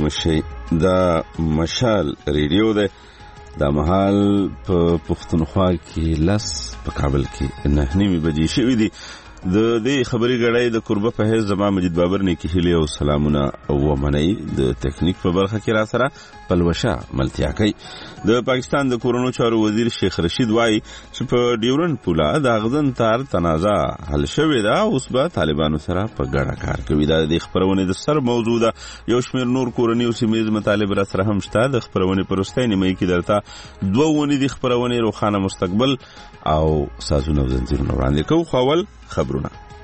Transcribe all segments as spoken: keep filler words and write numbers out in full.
مشي دا مشال ریډیو ده دا مهال په پښتونخوا کې لس په کابل کې نه نیمه بجې شوې دي د دې خبري غړای د قربه په هیڅ زما مجید بابر نه کې هلي او سلامونه او منی د ټیکنیک په برخه کې را سره پلوشا ملتیا کوي د پاکستان د کورونو چارو وزیر شیخ رشید وایي چې په ډیورن پولا د غزن تار تنازع حل شوې ده اوس به طالبانو سره په ګډه کار کوي دا د خبرونه د سر موضوع ده یو شمېر نور کورنی او سیمې مطالب را سره هم شته د خبرونه پرسته نیمه کې درته دوه ونې د خبرونه روخانه مستقبل او سازونه زنجیرونه وړاندې کوي خپل خبرونه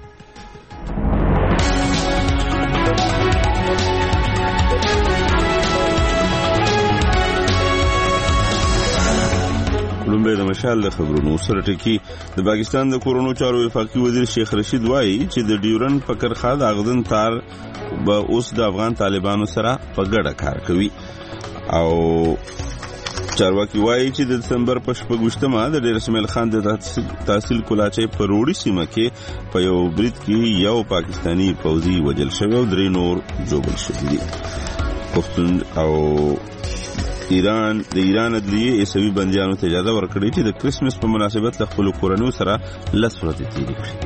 لومبه د مشال د خبرونو سره ټکی د پاکستان د کورونو چارو وفاقي وزیر شیخ رشید وایي چې د ډیورن فکرخه د اغدن تار به اوس د افغان طالبانو سره په ګډه کار کوي او چارواکي وایي چې د دسمبر په شپږمه د ډیر اسماعیل خان د تحصیل کولاچې په روړی سیمه کې په یو برید کې یو پاکستانی فوجي وجل شوی او درې نور جوړل شوي دي پښتون او ایران د ایران عدلیه عیسوي بندیانو ته اجازه ورکړې چې د کریسمس په مناسبت خپل کورنیو سره لس ورځې تیرې کړي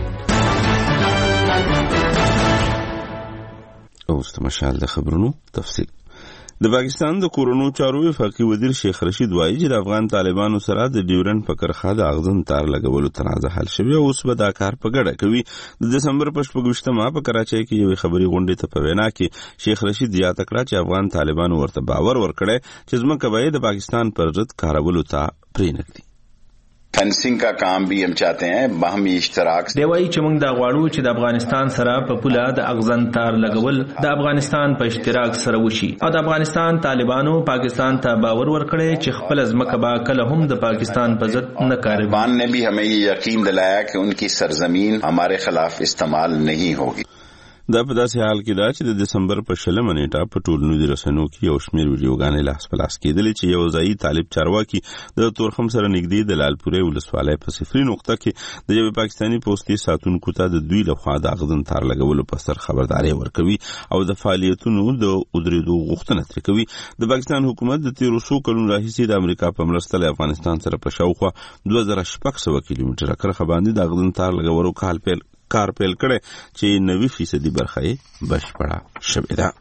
اوس مشال د خبرونو تفصیل د پاکستان د کورونو چارو وفاقي وزیر شیخ رشید وایي چې د افغان طالبانو سره د ډیورن فکرخه د اغزن تار لګولو تنازع حل شوی او اوس به دا کار په ګډه کوي د دسمبر په شپږمه په کراچۍ کې یو خبري غونډه ته په وینا کې شیخ رشید یاد کړ چې افغان طالبانو ورته باور ورکړي چې زموږ به د پاکستان پر ضد کارولو ته پرېنګدي فنسنگ کا کام بھی ہم چاہتے ہیں باہمی اشتراک دی وایي چې موږ دا غواړو چې د افغانستان سره په پوله د اغزن تار لګول د افغانستان په اشتراک سره وشي او د افغانستان طالبانو پاکستان ته باور ورکړي چې خپل ځمکه به کله هم د پاکستان په ضد نه کاروي. طالبان نے بھی ہمیں یہ یقین دلایا کہ ان کی سرزمین ہمارے خلاف استعمال نہیں ہوگی. دا په داسې حال کې دا چې د دسمبر په شلمه نیټه په ټولنیزو رسنیو کې یو شمېر ویډیوګانې لاس په لاس کېدلې چې یو ځایي طالب چارواکي د تورخم سره نږدې د لالپورې ولسوالۍ په صفري نقطه کې د یوې پاکستاني پوستې ساتونکو ته د دوی لخوا د اغزن تار لګولو په سر خبرداری ورکوي او د فعالیتونو د ودرېدو غوښتنه ترې کوي. د پاکستان حکومت د تیرو څو کلونو راهیسې د امریکا په مرسته له افغانستان سره په شاوخوا دوه زره شپږ سوه کیلومتره کرښه باندې د اغزن تار لګولو کال پیل کار پیل کړي چې نوي فیصدي برخه یې بشپړه شوې ده.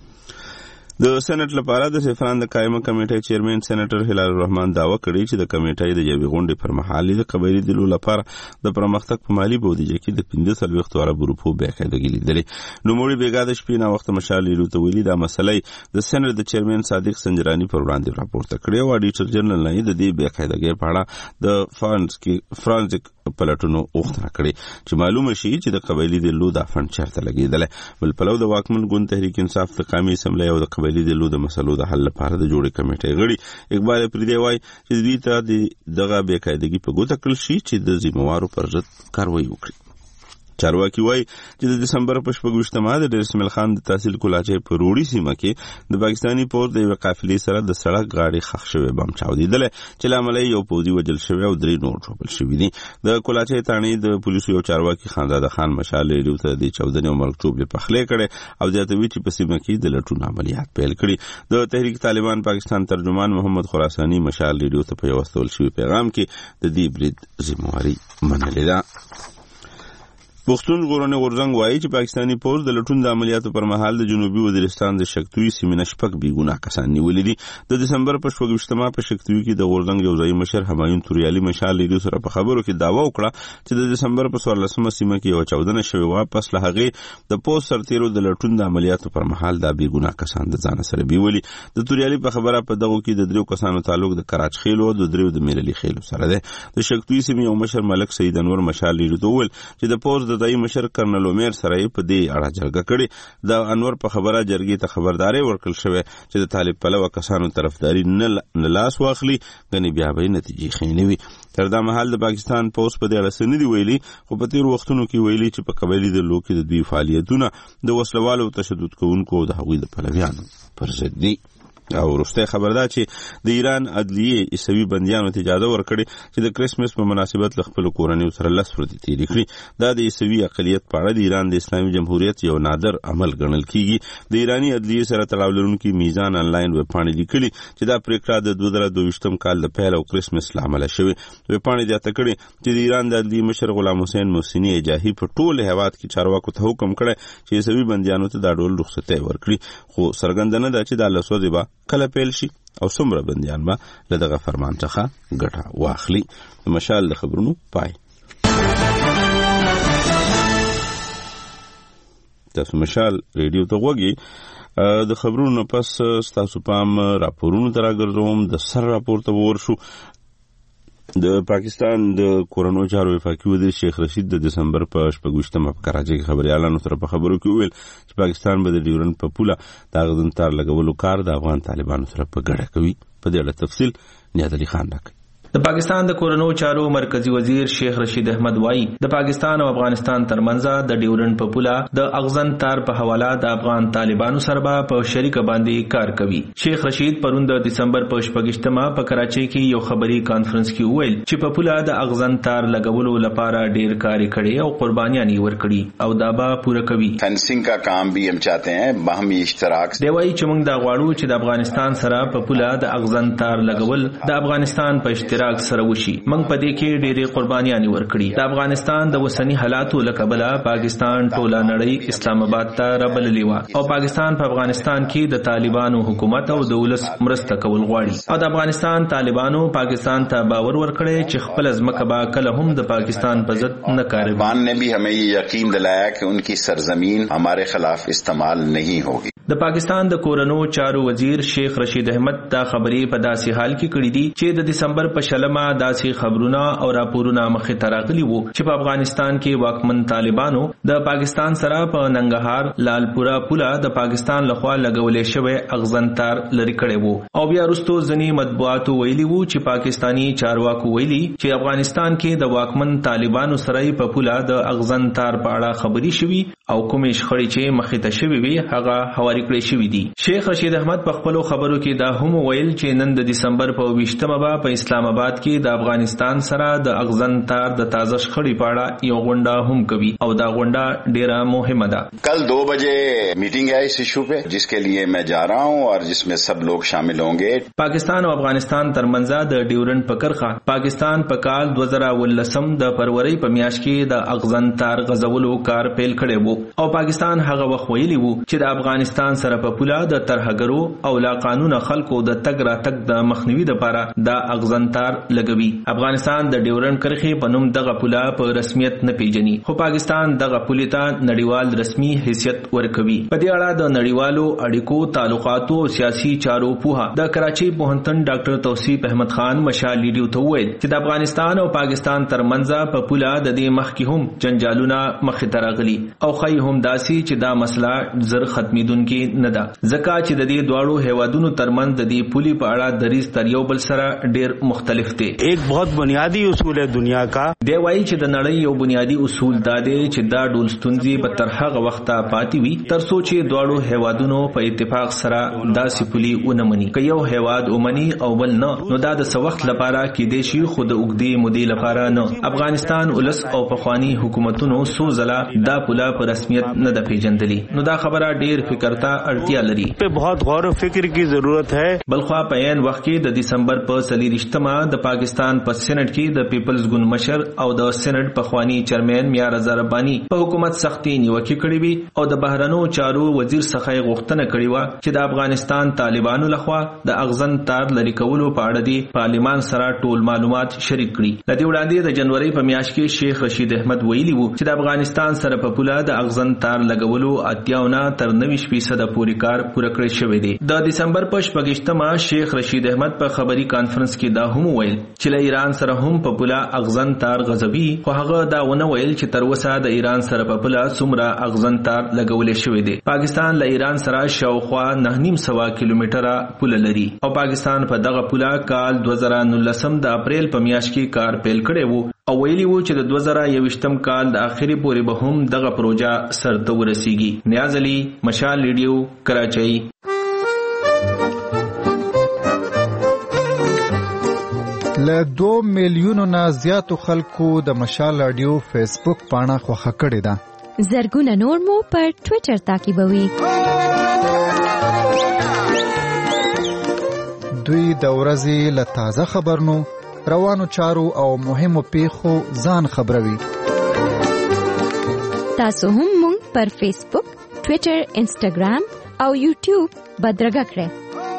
د سېنات لپاره د سفران د قائمه کمیټې چیرمن سېنیټر هلال الرحمن داوا کړی چې د کمیټې د یوې غونډې پر مهال د قبایلی دلو لپاره د پرمختګ په مالی بودیجه کې د پنځه څلوېښت واره ګروپو باقاعدګي لیدلې. نوموړي بیګا د شپې نه وخت مشال لیدو ویلي دا مسلې د سېنات د چیرمن صادق سنجرانی پر وړاندې راپورته کړی او اډیټر جنرال نه د دې باقاعدګي په اړه د فرانس کې فرانسیک پلاتونو اوختره کړی چې معلومه شي چې د قبایلی دلو د فند چارته لګیدل بل پلو د واکمن ګوند تحریک انصاف د قومي اسمبلی او د قبایلی دلو د مسلو د حل لپاره د جوړې کمیټې غړي اقبال پردی وای چې دوی ته دغه بیقاعدګي په ګوته کړل شي چې د ذمہوارو پر ضد کاروایی وکړي. چارواکي وای چې د دسمبر په شپږمه د ډیر اسماعیل خان د تحصیل کولاچې په روړی سیمه کې د پاکستانی پوځ د یو قافلې سره د سړک غاړې خښ شوی بم چاودیدل چې لامل یو پوځي وجل شوی او درې نور ټوپل شوی دي. د کولاچې تانی د پولیسو یو چارواکي خانزاده خان مشال لیدو ته د چودنې او مرکوب له پخلې کړي او ځاتوي چې په سیمه کې د لټون عملیات پیل کړي. د تحریک طالبان پاکستان ترجمان محمد خراسانی مشال لیدو ته په یو واستول شوی پیغام کې د دې برید ذمہواری منلې ده. پښتون غورنه غورزنګ وایي چې پاکستانی پوز د لټون د عملیاتو پر مهال د جنوبي وزیرستان د شکتوی سیمې نشپک بیګونه کسان نیولې دي. د دسمبر په شپږمه په شکتوی کې د غورزنګ یو ځای مشر همایون توریالي مشال لیدو سره په خبرو کې داوا وکړه چې د دسمبر په څوارلسمه سیمه کې یو چودنه شوی و پس له هغه د پوز سرتیرو د لټون د عملیاتو پر مهال د بیګونه کسان د ځان سره بیولي. د توریالي په خبره په دغه کې د دریو کسانو تعلق د کراچ خېلو او د دریو د میرلی خېلو سره ده. د شکتوی سیمې یو مشر ملک سید انور مشال لیدو ول چې د پوز د دای مشر کرنل عمر سره په دې اړه جرګه کړې. د انور په خبره جرګې ته خبرداري ورکړل شوې چې د طالب پلوه کسانو طرفداري نه لاس واخلي غني بیا به نتیجې خېنه وي. تر دا مهال د پاکستان پوس په دې اړه سندې دی ویلي خو په تیر وختونو کې ویلي چې په قبایلی د لوکي د دوی فعالیتونه د وسلوالو تشدد کوونکو د هغوی د پلویانو پر ضد دي. او وروسته خبر ده چې د ایران عدلیه عیسوي بندیانو ته اجازه ورکړي چې د کریسمس په مناسبت له خپل کورنۍ سره لس ورځې تېرې کړي. دا د عیسوي اقلیت په اړه د ایران د اسلامي جمهوریت یو نادر عمل ګڼل کیږي. د ایرانی عدلیه سره تړاو لرونکي میزان انلاین ویبپاڼې لیکلي چې دا پریکړه د دوه زره دوه کال د پیل او کریسمس له امله شوې. ویبپاڼې زیاته کړې چې د ایران د عدلیه مشر غلام حسین محسنی اجاهي په ټول هیواد کې چارواکو ته حکم کړی چې عیسوي بندیانو ته دا ډول رخصتۍ ورکړي، خو څرګنده نه ده چې دا لس ورځې به کله پیل شي او څومره بندیان به له دغه فرمان څخه ګټه واخلي. مشال د خبرونو پای. تاسو مشال ریډیو ته غوږی. د خبرونو پس ستاسو پام راپورونو ته راګرځوم. د سر راپور ته ورشو. د پاکستان د کورونو چارو وفاقي وزیر شیخ رشید د دسمبر په شپږویشتمه په کراچۍ کې خبريالانو سره په خبرو کې وویل چې پاکستان به د ډیورنډ په پوله د اغزن تار لګولو کار د افغان طالبانو سره په ګډه کوي. په دې اړه تفصیل نیاز علي خان راکړي. د پاکستان د کورونو چارو مرکزی وزیر شیخ رشید احمد وایي د پاکستان او افغانستان ترمنځ د ډیورنډ په پوله د اغزن تار په حواله د افغان طالبانو سره په شریک باندې کار کوي. شیخ رشید پرون د دسمبر په شپږشتمه په کراچۍ کې یو خبري کانفرنس کې وویل چې په پوله د اغزن تار لګولو لپاره ډیر کار کړي او قربانیاں ورکړي او دا به پوره کوي. فنسنګ کا کام بھی ہم چاہتے ہیں باہمی اشتراک. دی وایي چې موږ دا غواړو چې د افغانستان سره په پوله د اغزن تار لګول د افغانستان په اشتراک سره وشي. موږ په دې کې ډېرې قربانیاں ورکړي. د افغانستان د وسنی حالاتو له کبله پاکستان ټوله نړۍ اسلام آباد ته رابللی و او پاکستان په افغانستان کې د طالبانو حکومت او د ولس مرسته کول غواړي او د افغانستان طالبانو پاکستان ته باور ورکړي چې خپل ځمکه به کله هم د پاکستان په ضد نه کاروي. طالبان نے بھی ہمیں یہ یقین دلایا کہ ان کی سرزمین ہمارے خلاف استعمال نہیں ہوگی. د پاکستان د کورونو چارو وزیر شیخ رشید احمد دا خبرې په داسې حال کې کړې دي چې د دسمبر په شلمه داسې خبرونه او راپورونه مخې ته راغلي وو چې په افغانستان کې واکمن طالبانو د پاکستان سره په ننګرهار لالپورا پوله د پاکستان لخوا لګولې شوی اغزن تار لري کړی وو او بیا وروسته ځینې مطبوعاتو ویلي وو چې پاکستانی چارواکو ویلي چې افغانستان کې د واکمن طالبانو سره په پوله د اغزن تار په اړه خبري شوي او کومې شخړې چې مخې ته شوي وي هغه هواري کړې شوي دي. شیخ رشید احمد په خپلو خبرو کې دا هم ویل چې نن د دسمبر په ویشتمه به په اسلام آباد کې د افغانستان سره د اغزن تار د تازه شخړې په اړه یو غونډه هم کوي او دا غونډه ډیره مهمه ده. کل دو بجے میٹنگ ہے اس ایشو پہ جس کے لیے میں جا رہا ہوں اور جس میں سب لوگ شامل ہوں گے. پاکستان او افغانستان ترمنځ د ډیورنډ په کرخه پاکستان په کال دوه زره ولسم د فروری په میاشت کې د اغزن تار غزولو کار پیل کړی وو او پاکستان هغه وخت ویلی وو چې د افغانستان سره په پوله د ترهګرو او لا قانون خلکو د تګ را تګ د مخنیوي لپاره د اغزن تار لګوي. افغانستان د ډیورنډ کرخه په نوم دغه پوله په رسمیت نه پیژني خو پاکستان دغه پوله ته نړیوال رسمي حیثیت ورکوي. په دې اړه د نړیوالو اړیکو تعلقاتو او سیاسي چارو پوها د کراچۍ پوهنتون ډاکټر توصیف احمد خان مشال لیډیو ته وویل چې د افغانستان او پاکستان ترمنځ په پوله د دې مخکې هم جنجالونه مخې ته راغلي او خی هم داسي چې دا مسله زر ختمیدونکې نه ده ځکه چې د دې دواړو هیوادونو ترمنځ د دې پولي په اړه دریځ تر یو بل سره ډیر مختلف دي. ایک بہت بنیادی اصول ہے دنیا کا. دی وایي چې د نړۍ یو بنیادی اصول دا دی چې دا ډول ستونزې به تر هغه وخته پاتې وي تر څو چې دواړو هیوادونو په اتفاق سره داسې پولي ونه مني. که یو هیواد ومني او بل نه نو دا د څه وخت لپاره کېدای شي خو د اوږدې مودې لپاره نه. افغانستان ولس او پخوانی حکومتونو څو ځله دا پوله په رسمیت نه ده پیژندلې نو دا خبره ډیر فکر ته اړتیا لري. په بہت غور و فکر کی ضرورت ہے. بلخوا په عین وخت کې د دسمبر په څلېرویشتمه د پاکستان په سېنات کې د پیپلز ګوند مشر او د سېنات پخوانی چیرمن میا رضا ربانی په حکومت سختي نیوکه کړې وي او د بهرنیو چارو وزیر څخه غوښتنه کړې و چې د افغانستان طالبانو لخوا د اغزن تار لري کولو په اړه د پارلیمان سره ټول معلومات شریک کړي. لدې وړاندې د جنوري په میاشت کې شیخ رشید احمد ویلي وو چې د افغانستان سره په پوله د اغزن تار لګولو اتیاونه تر نوي فیصد پورې کار پوره کړی شوی دی. د دسمبر په شپږشتمه شیخ رشید احمد په خبري کانفرنس کې دا هم ویل چې له ایران سره هم په پوله اغزن تار غزوي خو هغه دا ونه ویل چې تر اوسه د ایران سره په پوله څومره اغزن تار لګولې شوی دی. پاکستان له ایران سره شاوخوا نه نیم سوا کیلومتره پوله لري او پاکستان په دغه پوله کال دوه زره نولسم د اپریل په میاشت کې کار پیل کړی وو او ویلي وو چې د دوه زره یوویشتم کال د اخري پورې به هم دغه پروژه سرته ورسیږي. نیاز علي مشال ریډیو کراچۍ. له دوه میلیونو نه زیاتو خلکو د مشال رادیو فیسبوک پاڼه خوښه کړې ده. زرګونه نور مو پر ټوئیټر تعقیبوي. دوی د ورځې له تازه خبرونو، روانو چارو او مهمو پیښو ځان خبروي. تاسو هم مونږ پر فیسبوک، ټوئیټر، انسټاګرام او یوټیوب بدرګه کړئ.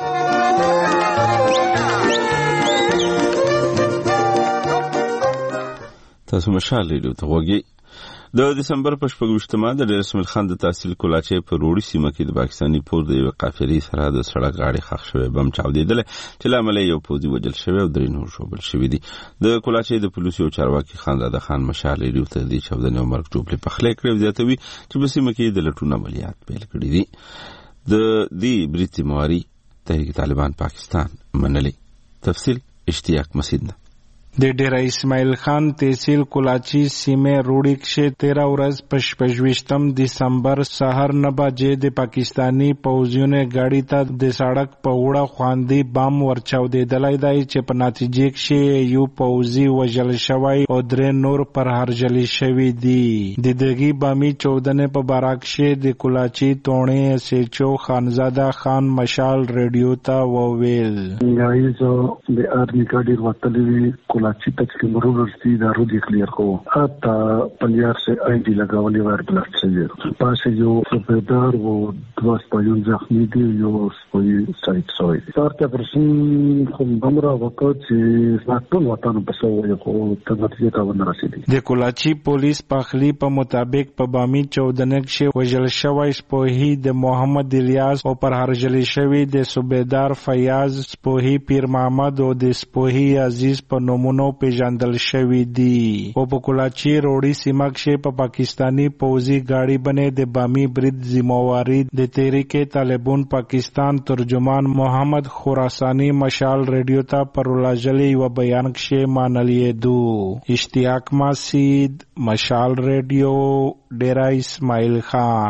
تاسو مشال ریډیو ته وګورئ. د دسمبر په شپږویشتمه د ډیر اسماعیل خان د تحصیل کولاچې په روړي سیمه کې د پاکستاني پوځ د یو قافلې سره د سړک غاړې ښخ شوی بم چاودېدل چې له امله یو پوځي وژل شوی او درې نور ژوبل شوي دي. د کولاچې د پولیسو یو چارواکي خانزاده خان مشال ریډیو ته د چاودنې او مرګ جوړې پخلی کړی زیاتوي چې په سیمه کې د لټون عملیات پیل کړي دي. د دې برید ذمہواري تحریک طالبان پاکستان منلې. تفصیل اشتیاق مسعود. د ډیره اسماعیل خان تحصیل کولاچی سیمه روړی کې تیرہ ورځ په شپږویشتم دسمبر سحر نه بجې د پاکستانی پوځیانو غاړي ته د سړک په وړه خواندې بم ورچاودېدلای دی چې په نتیجه کې یو پوځي وژل شوی او درې نور پر هرجلی شوی دي. د دغه بامي چودنې په باراکشه د کولاچی تونې سېچو خانزاده خان مشال ریډیو ته وویل. یایزو د ارمی ګاډي وتلې کولاچی تک کې مرور ورسي دا روډ کلیر کو اتا پلیار سے آئی ڈی لگاولې ور بلټ شوی پاسه یو صوبیدار وو دواس پایون زخمی دی یو سپوی سایت سوی سارته پرسن کوم بمرا وکړ چې ټول وطن په سو یو کو تنظیمه تا ونه رسیدي. د کولاچی پولیس پخلی په مطابق په بامي چودنه کې وژل شوی سپوهی د محمد الیاس او پر هرجلی شوی د صوبیدار فیاض سپوهی پیر محمد او د سپوهی عزیز په نومونو پیژندل شوی دی. او په کولاچی روړی سیمه کې په پاکستانی پوځي گاڑی باندې د بامي برید ذمہواری د تحریک طالبان پاکستان ترجمان محمد خراسانی مشال ریډیو ته پر ولاجلی و بیان کې مانلې دو. اشتیاق مسعود، مشال ریډیو، ډیرا اسماعیل خان.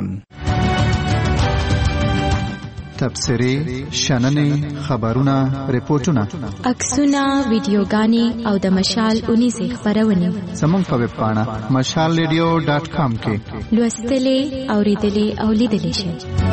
تبصرې، شننې، خبرونه، ریپورتونه، عکسونه، ویډیوګانې او د مشال اونیزې خبرونه زموږ په ویب پاڼه مشال ریډیو ډاټ کام کې لوستلې، اوریدلې او لیدلې شئ.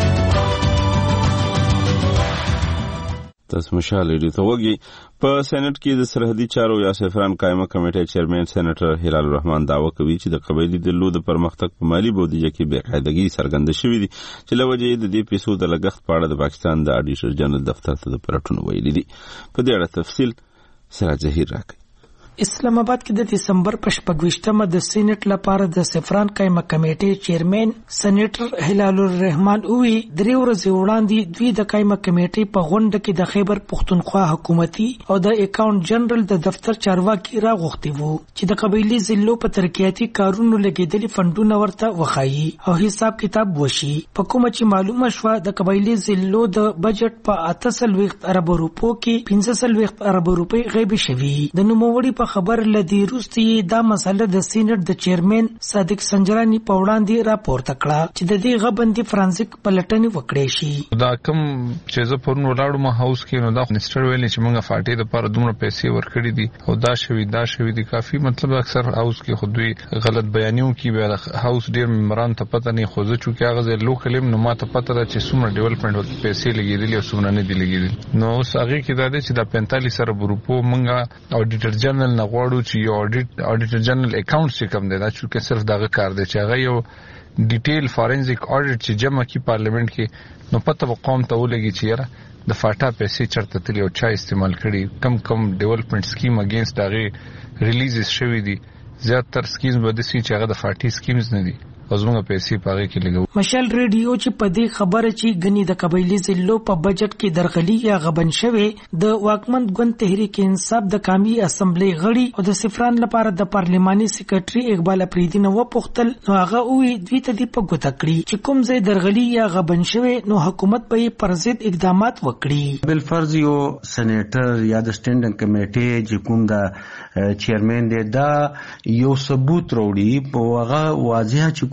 تاسو مشال ریډیو ته وګورئ. په سېنات کې د سرحدي چارو یا سفران قائمه کمیټې چیرمن سېنیټر هلال الرحمن دعوه کوي چې د قبایلی دلو د پرمختګ په مالی بودیجه کې بې قاعدګي څرګنده شوې دي چې لوجه د دې پیسو د لګښت په اړه د پاکستان د اډیټر جنرال دفتر ته د پرټونو ویلي دي. په دې اړه تفصیل سراج ظهیر راکړي. اسلام آباد کې د دسمبر په شپږویشتمه د سېنات لپاره د سفران قائمه کمیټې چیرمن سېنیټر هلال الرحمن اوی درې ورځې وړاندې دوی د قائمه کمیټې په غونډه کې د خیبر پختونخوا حکومتي او د اکاونټ جنرال د دفتر چارواکي راغوښتي وو چې د قبایلی ضلعو په ترقیاتي کارونو لګیدلي فندونه ورته وخایي او حساب کتاب وشي. په کومه چې معلومه شوه د قبایلی ضلعو د بجټ په اته سلويخت ارب روپو کې پنځه سلويخت ارب روپۍ غیب شوي. د نوموړي خبر لدی روستي دا مسله د سینټ د چیرمن صادق سنجرانی په وړاندې راپورته کړه چې د دې غبندي فرانسیک پلټنې وکړې شي. دا کوم چې زه پرون ولاړم ما هاوس کې نو دا منسټر ویل چې موږ فاټې د پاره دومره پیسې ورکړې دي او دا شوی دا شوی دي کافي مطلب اکثر هاوس کې خودوي غلط بیانیو کې به هاوس ډیر ممبران ته پته نه خوځي چې هغه ځل لوکل نو ما ته پته ده چې څومره ډیولپمنٹ وکړي پیسې لګېدلې او څومره نه دي لګېدلې. نو اوس هغه کې دا چې دا پینتالیس سره روپو موږ اډیټر جنرال نه غواړو چې یو اډیټ اډیټر جنرال اکاونټ چې کوم دی دا چې صرف دغه کار دی چې هغه یو ډیټیل فورنزیک اډیټ چې جمع کی پارلیمنت کې نو پته به قوم ته ولګي چې یاره د فاټا پیسې چرته تللی او چا استعمال کړي کم کم ډیولپمنٹ سکیم اگینست هغه ریلیزز شوی دي. زیاتره سکیمز به د سي چې هغه د فاټي سکیمز نه دي ازمنه پیسې پاره کې لګو. مشال ریډیو چې په دې خبره چې غني د قبایلی ضلعو په بجټ کې درغلي یا غبن شوه د واکمن ګوند تحریک انصاف د قومي اسمبلی غړي او د سفران لپاره د پارلماني سیکریټري اقبال افریدی نو پختل نو هغه وی دوی ته دی په ګوته کړی چې کوم ځای درغلي یا غبن شوه نو حکومت به پر ضد اقدامات وکړي. بل فرض یو سېنیټر یا د سټینډینګ کمیټې چې کوم د چیرمن دی دا یو ثبوت وروړي په هغه واضح چې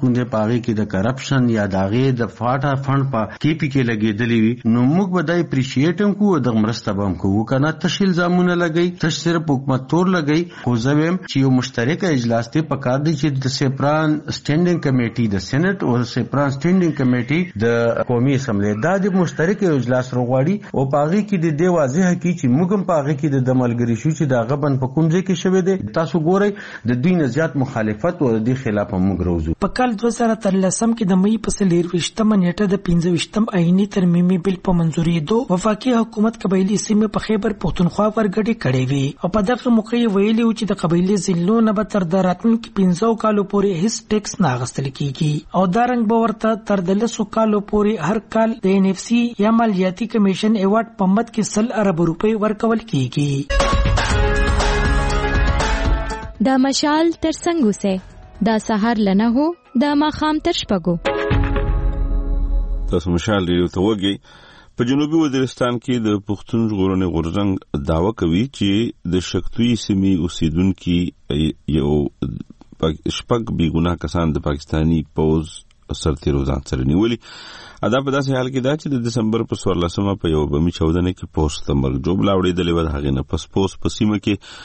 کوم دی پاغي کې د کرپشن یا داغه د فاټا فند په کې پی کې لګېدلی وي نو موږ به د اپریشیټ هم کوو د مرسته به هم کوو کنه تشیل زامونه لګي تش صرف حکومت تور لګي خو زویم چې یو مشترک اجلاس ته پکار دی چې د سپران سټینډینګ کمیټي د سېنات او سپران سټینډینګ کمیټي د قومي اسمبلی دا د مشترک اجلاس روغواړي او پاغي کې د دی واضح کی چې موږ هم پاغي کې د ملګری شو چې دا غبن په کوم ځای کې شوی دی تاسو ګورئ د دوی نه زیات مخالفت او د خلاف موږ روزو په کال دوه زره اتلسم کې د مې په څلرويشتمه نیټه د پنځه ویشتم آئینی ترمیمي بل په منځوري دو وفاقي حکومت قبایلی سیمه په خیبر پختونخوا ورګړي کړي وي او په دغه موقع ویلي و چې د قبایلی ضلعو نه به تر دراتن کې پنځه کالو پورې هیڅ ټیکس نه اخیستل کیږي او دا رنګ به ورته تر د لسو کالو پورې هر کال د ان اف سی یا مالیاتي کمیشن ایوارډ په مد کې سل ارب روپۍ ورکول کیږي. دا مشال تر څنګه سه دا سحر لنه هو دا ماخام تر شپګو تاسو مشال ریو ته وګي. په جنوبي وزیرستان کې د پښتون ژغورنې غورځنګ داوا کوي چې د شکتوي سیمې اوسیدونکو یو شپږ بې ګناه کسان د پاکستانی پوز سرتیروزان سره نیولي. ادا په داسې حال کې دا چې د دسمبر په څوارلسمه په یو بمي چاودنه کې پوسټ د مرګ جوړ لاوړېدلې و. هغه نه پس پوسټ په سیمه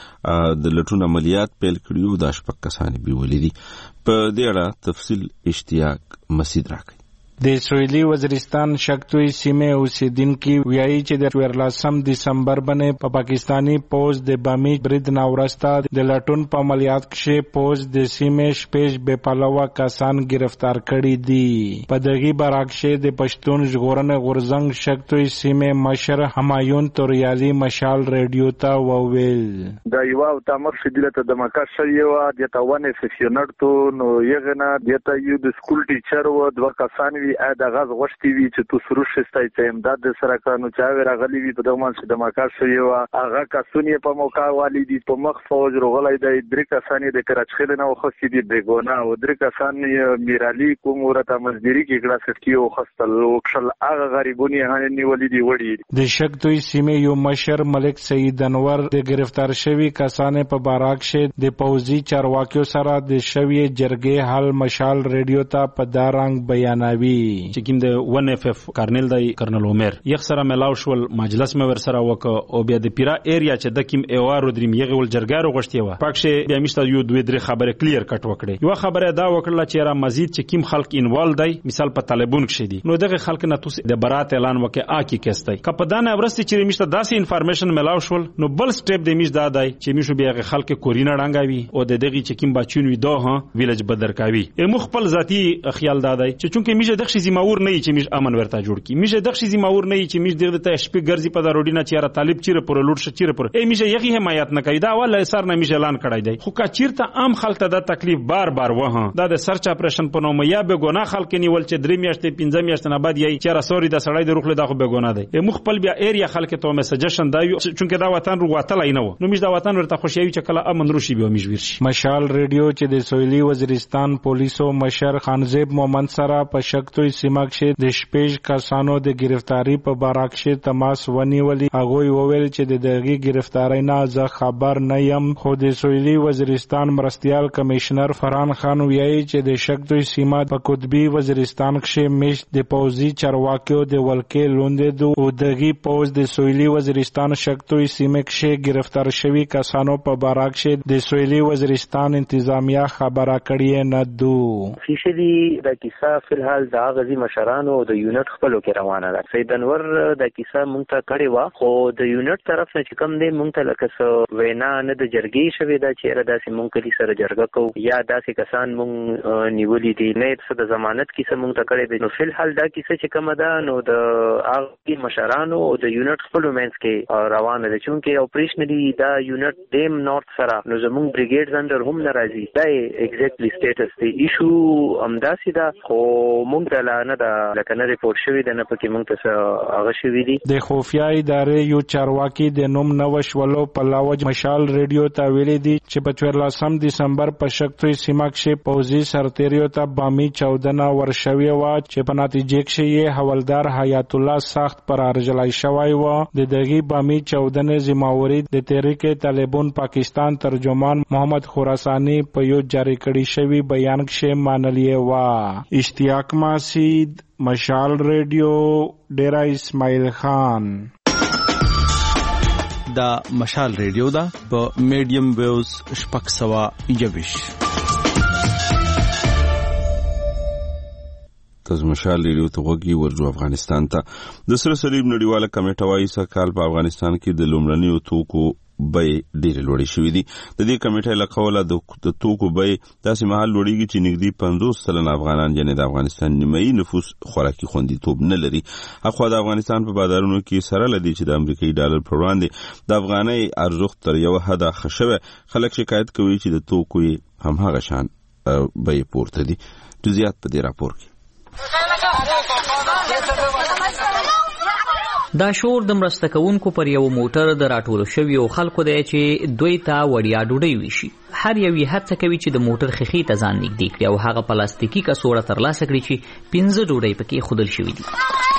کې د لټون عملیات پیل کړیو. د شپږ کسان بیولې دي. په دې اړه تفصیل اشتیاق مسید راکړي. د سویلي وزیرستان شکتوي سیمې اوسیدونکي وایي چې د څوارلسم دسمبر باندې په پاکستانی پوز د بامي برید ناورسته د لټون په عملیات کې پوز د سیمې شپږ بې پلوه کسان گرفتار کړي دي. په دغه برعکس د پښتون ژغورنې غورځنګ شکتوي سیمې مشر همایون توریالي مشال رادیو ته وویل دا یو او تامر شدیله ته د مکه شریوا د تاونه فیشنر ته نو یغنه د ته یو د سکول ټیچر و دوه کسان ا د غاز غشتي وی چې تو سروش استای ته امداد د سره کانو چا راغلی وی په دغه منځ د مکه شوی و هغه کسونی په موقع والیدي په مخ فوج رغلای د درې کسانی د کراچخل نه وخصې دي بیگونه او درې کسان میرالي کومورته مزدوري کې کړه سټیو خستل وکشل هغه غریبونی هانه نیولې دي وړي. د شکتوي سیمې یو مشر ملک سید انور د گرفتار شوی کسانې په باراکشه د پوزي چارواکیو سره د شوی جرګې حل مشال رادیو ته په دارنګ بیانوي چې کوم د ون اف اف کارنل دی کرنل عمر یو سره ملاو شول مجلس مې ور سره وک او بیا د پیرا ایریا چې د کوم ایوارو دریم یغه ول جرګارو غشتي و پکشه بیا مشته یو دوه درې خبره کلیر کټ وکړي. یو خبره دا وکړه چې را مزید چې کوم خلک انوال دی مثال په طالبون کې دي نو دغه خلک نه توس د برات اعلان وکړي آکی کېستای کپدان اورستي چې مشته داسې انفارمیشن ملاو شول نو بل سټپ د مش دا دی چې مشو بیا خلک کورینه ډنګاوي او د دغه چې کوم بچون وي دوه ویلج بدر کاوي مخ خپل ذاتی خیال دا دی چې چونکه مشه دغه شي زماور نه چې مش امن ورته جوړ کی مشه دغه شي زماور نه چې مش دغه ته شپې ګرځي په داروډینا چیرې طالب چیرې پر لوټ ش چیرې پر ای مشه یغي حمایت نه کوي دا ول سر نه مشه اعلان کړای دی خو کا چیرته عام خلک ته د تکلیف بار بار وه دا د سرچ اپریشن په نوم یا به ګناه خلک نیول چې درې میاشتې پنځه میاشتې نه بعد یې چیرې سوري د سړی د روخله دغه به ګناه دی مخ خپل بیا ایریا خلک ته مسجشن دی چونکه دا وطن رو وتلای نه نو مش دا وطن ورته خوشیوي چې کله امن روشي به مش ورشي. مشال رادیو چې د سویلي وزیرستان پولیسو مشر خانزیب مومن سره په شکتوي سیمه کې د شپږ کسانو د گرفتاری په باراکشه تماس ونیولي. هغه وویل چې د دغه گرفتاری نه زه خبر نه یم خو د سویلي وزیرستان مرستیال کمشنر فرحان خان ویایي چې د شکتوي سیمه په قطبي وزیرستان کې مش د پوزي چرواکیو د ولکې لوندې دو او دغه پوز د سویلي وزیرستان شکتوي سیمه کې گرفتار شوی کسانو په باراکشه د سویلي وزیرستان انتظامیه خبره کړې نه دو. فیشلی د کیسه فلحال دا غزي مشرانو د یونټ خپلو کې روانه ده. سید انور د کیسه مونږ ته کړې و خو د یونټ طرف نه چې کوم دی مونږ ته لکه څه وینا نه د جرګې شوې ده چې را داسې مونږ کلی سره جرګه کوو یا داسې کسان مونږ نیولي دي نه څه د ضمانت کیسه مونږ ته کړې ده. نو فلحال دا کیسه چې کومه ده نو د هغه مشرانو او د یونټ خپلو منځ کې روانه ده چونکې اپریشنلی دا یونټ دیم نورث سره نو زمونږ بریګیډز اندر هم نه راځي دا ایگزیکټلی سټیټس دی ایشو همداسې ده خو مونږ ته لا نه دا لکه نه ریپورت شوی د نه پکې مونږ ته هغه شوی دي. د خفیه ادارې یو چارواکي د نوم نوش ولو په لاوج مشال ریډیو ته ویلي دي چې په څوارلسم دسمبر په شکتوي سیمه کې پوځي سرتیریو ته بامي چودنه ورشوي و چې په نتیجه کې یې حوالدار حیات الله سخت پر ارجلای شوی و. د دغه بامي چودنې ذمہواری د تحریک طالبان پاکستان ترجمان محمد خراسانی په یو جاری کړي شوی بیان کې مانلی و. اشتیاق ماسید، مشال ریډیو، ډیرا اسماعیل خان. دا مشال ریډیو دا په میډیم ویوز شپږ سوه یوویش. تاسو مشال ریډیو ته وګورئ. ورجو افغانستان ته د سره صلیب نړیواله کمیټه وايي چې کال په افغانستان کې د لومړنیو توکو بای ډېر لوړې شوې دي. د دې کمیټې له قوله د توکو بای داسې مهال لوړېږي چې نږدې پنځوس سلنه افغانان یعنې د افغانستان نیمایي نفوس خوراکي خوندیتوب نه لري. اخوا د افغانستان په بازارونو کې سره لدی چې د امریکایي ډالر پر وړاندې د افغانۍ ارزښت تر یو حده ښه شوی، خلک شکایت کوي چې د توکو یې همهغه شان بای پورته دي. جزئیات په دې راپور کې. دا شور د مرسته کوونکو پر یو موټر د راټولو شویو خلکو دی چې دوی ته وړیا ډوډۍ ویشي. هر یو یې هڅه کوي چې د موټر خخي ته ځان نږدې کړي او هغه پلاستیکي کڅوړه ترلاسه کړي چې پنځه ډوډۍ پکې ایښودل شوي دي.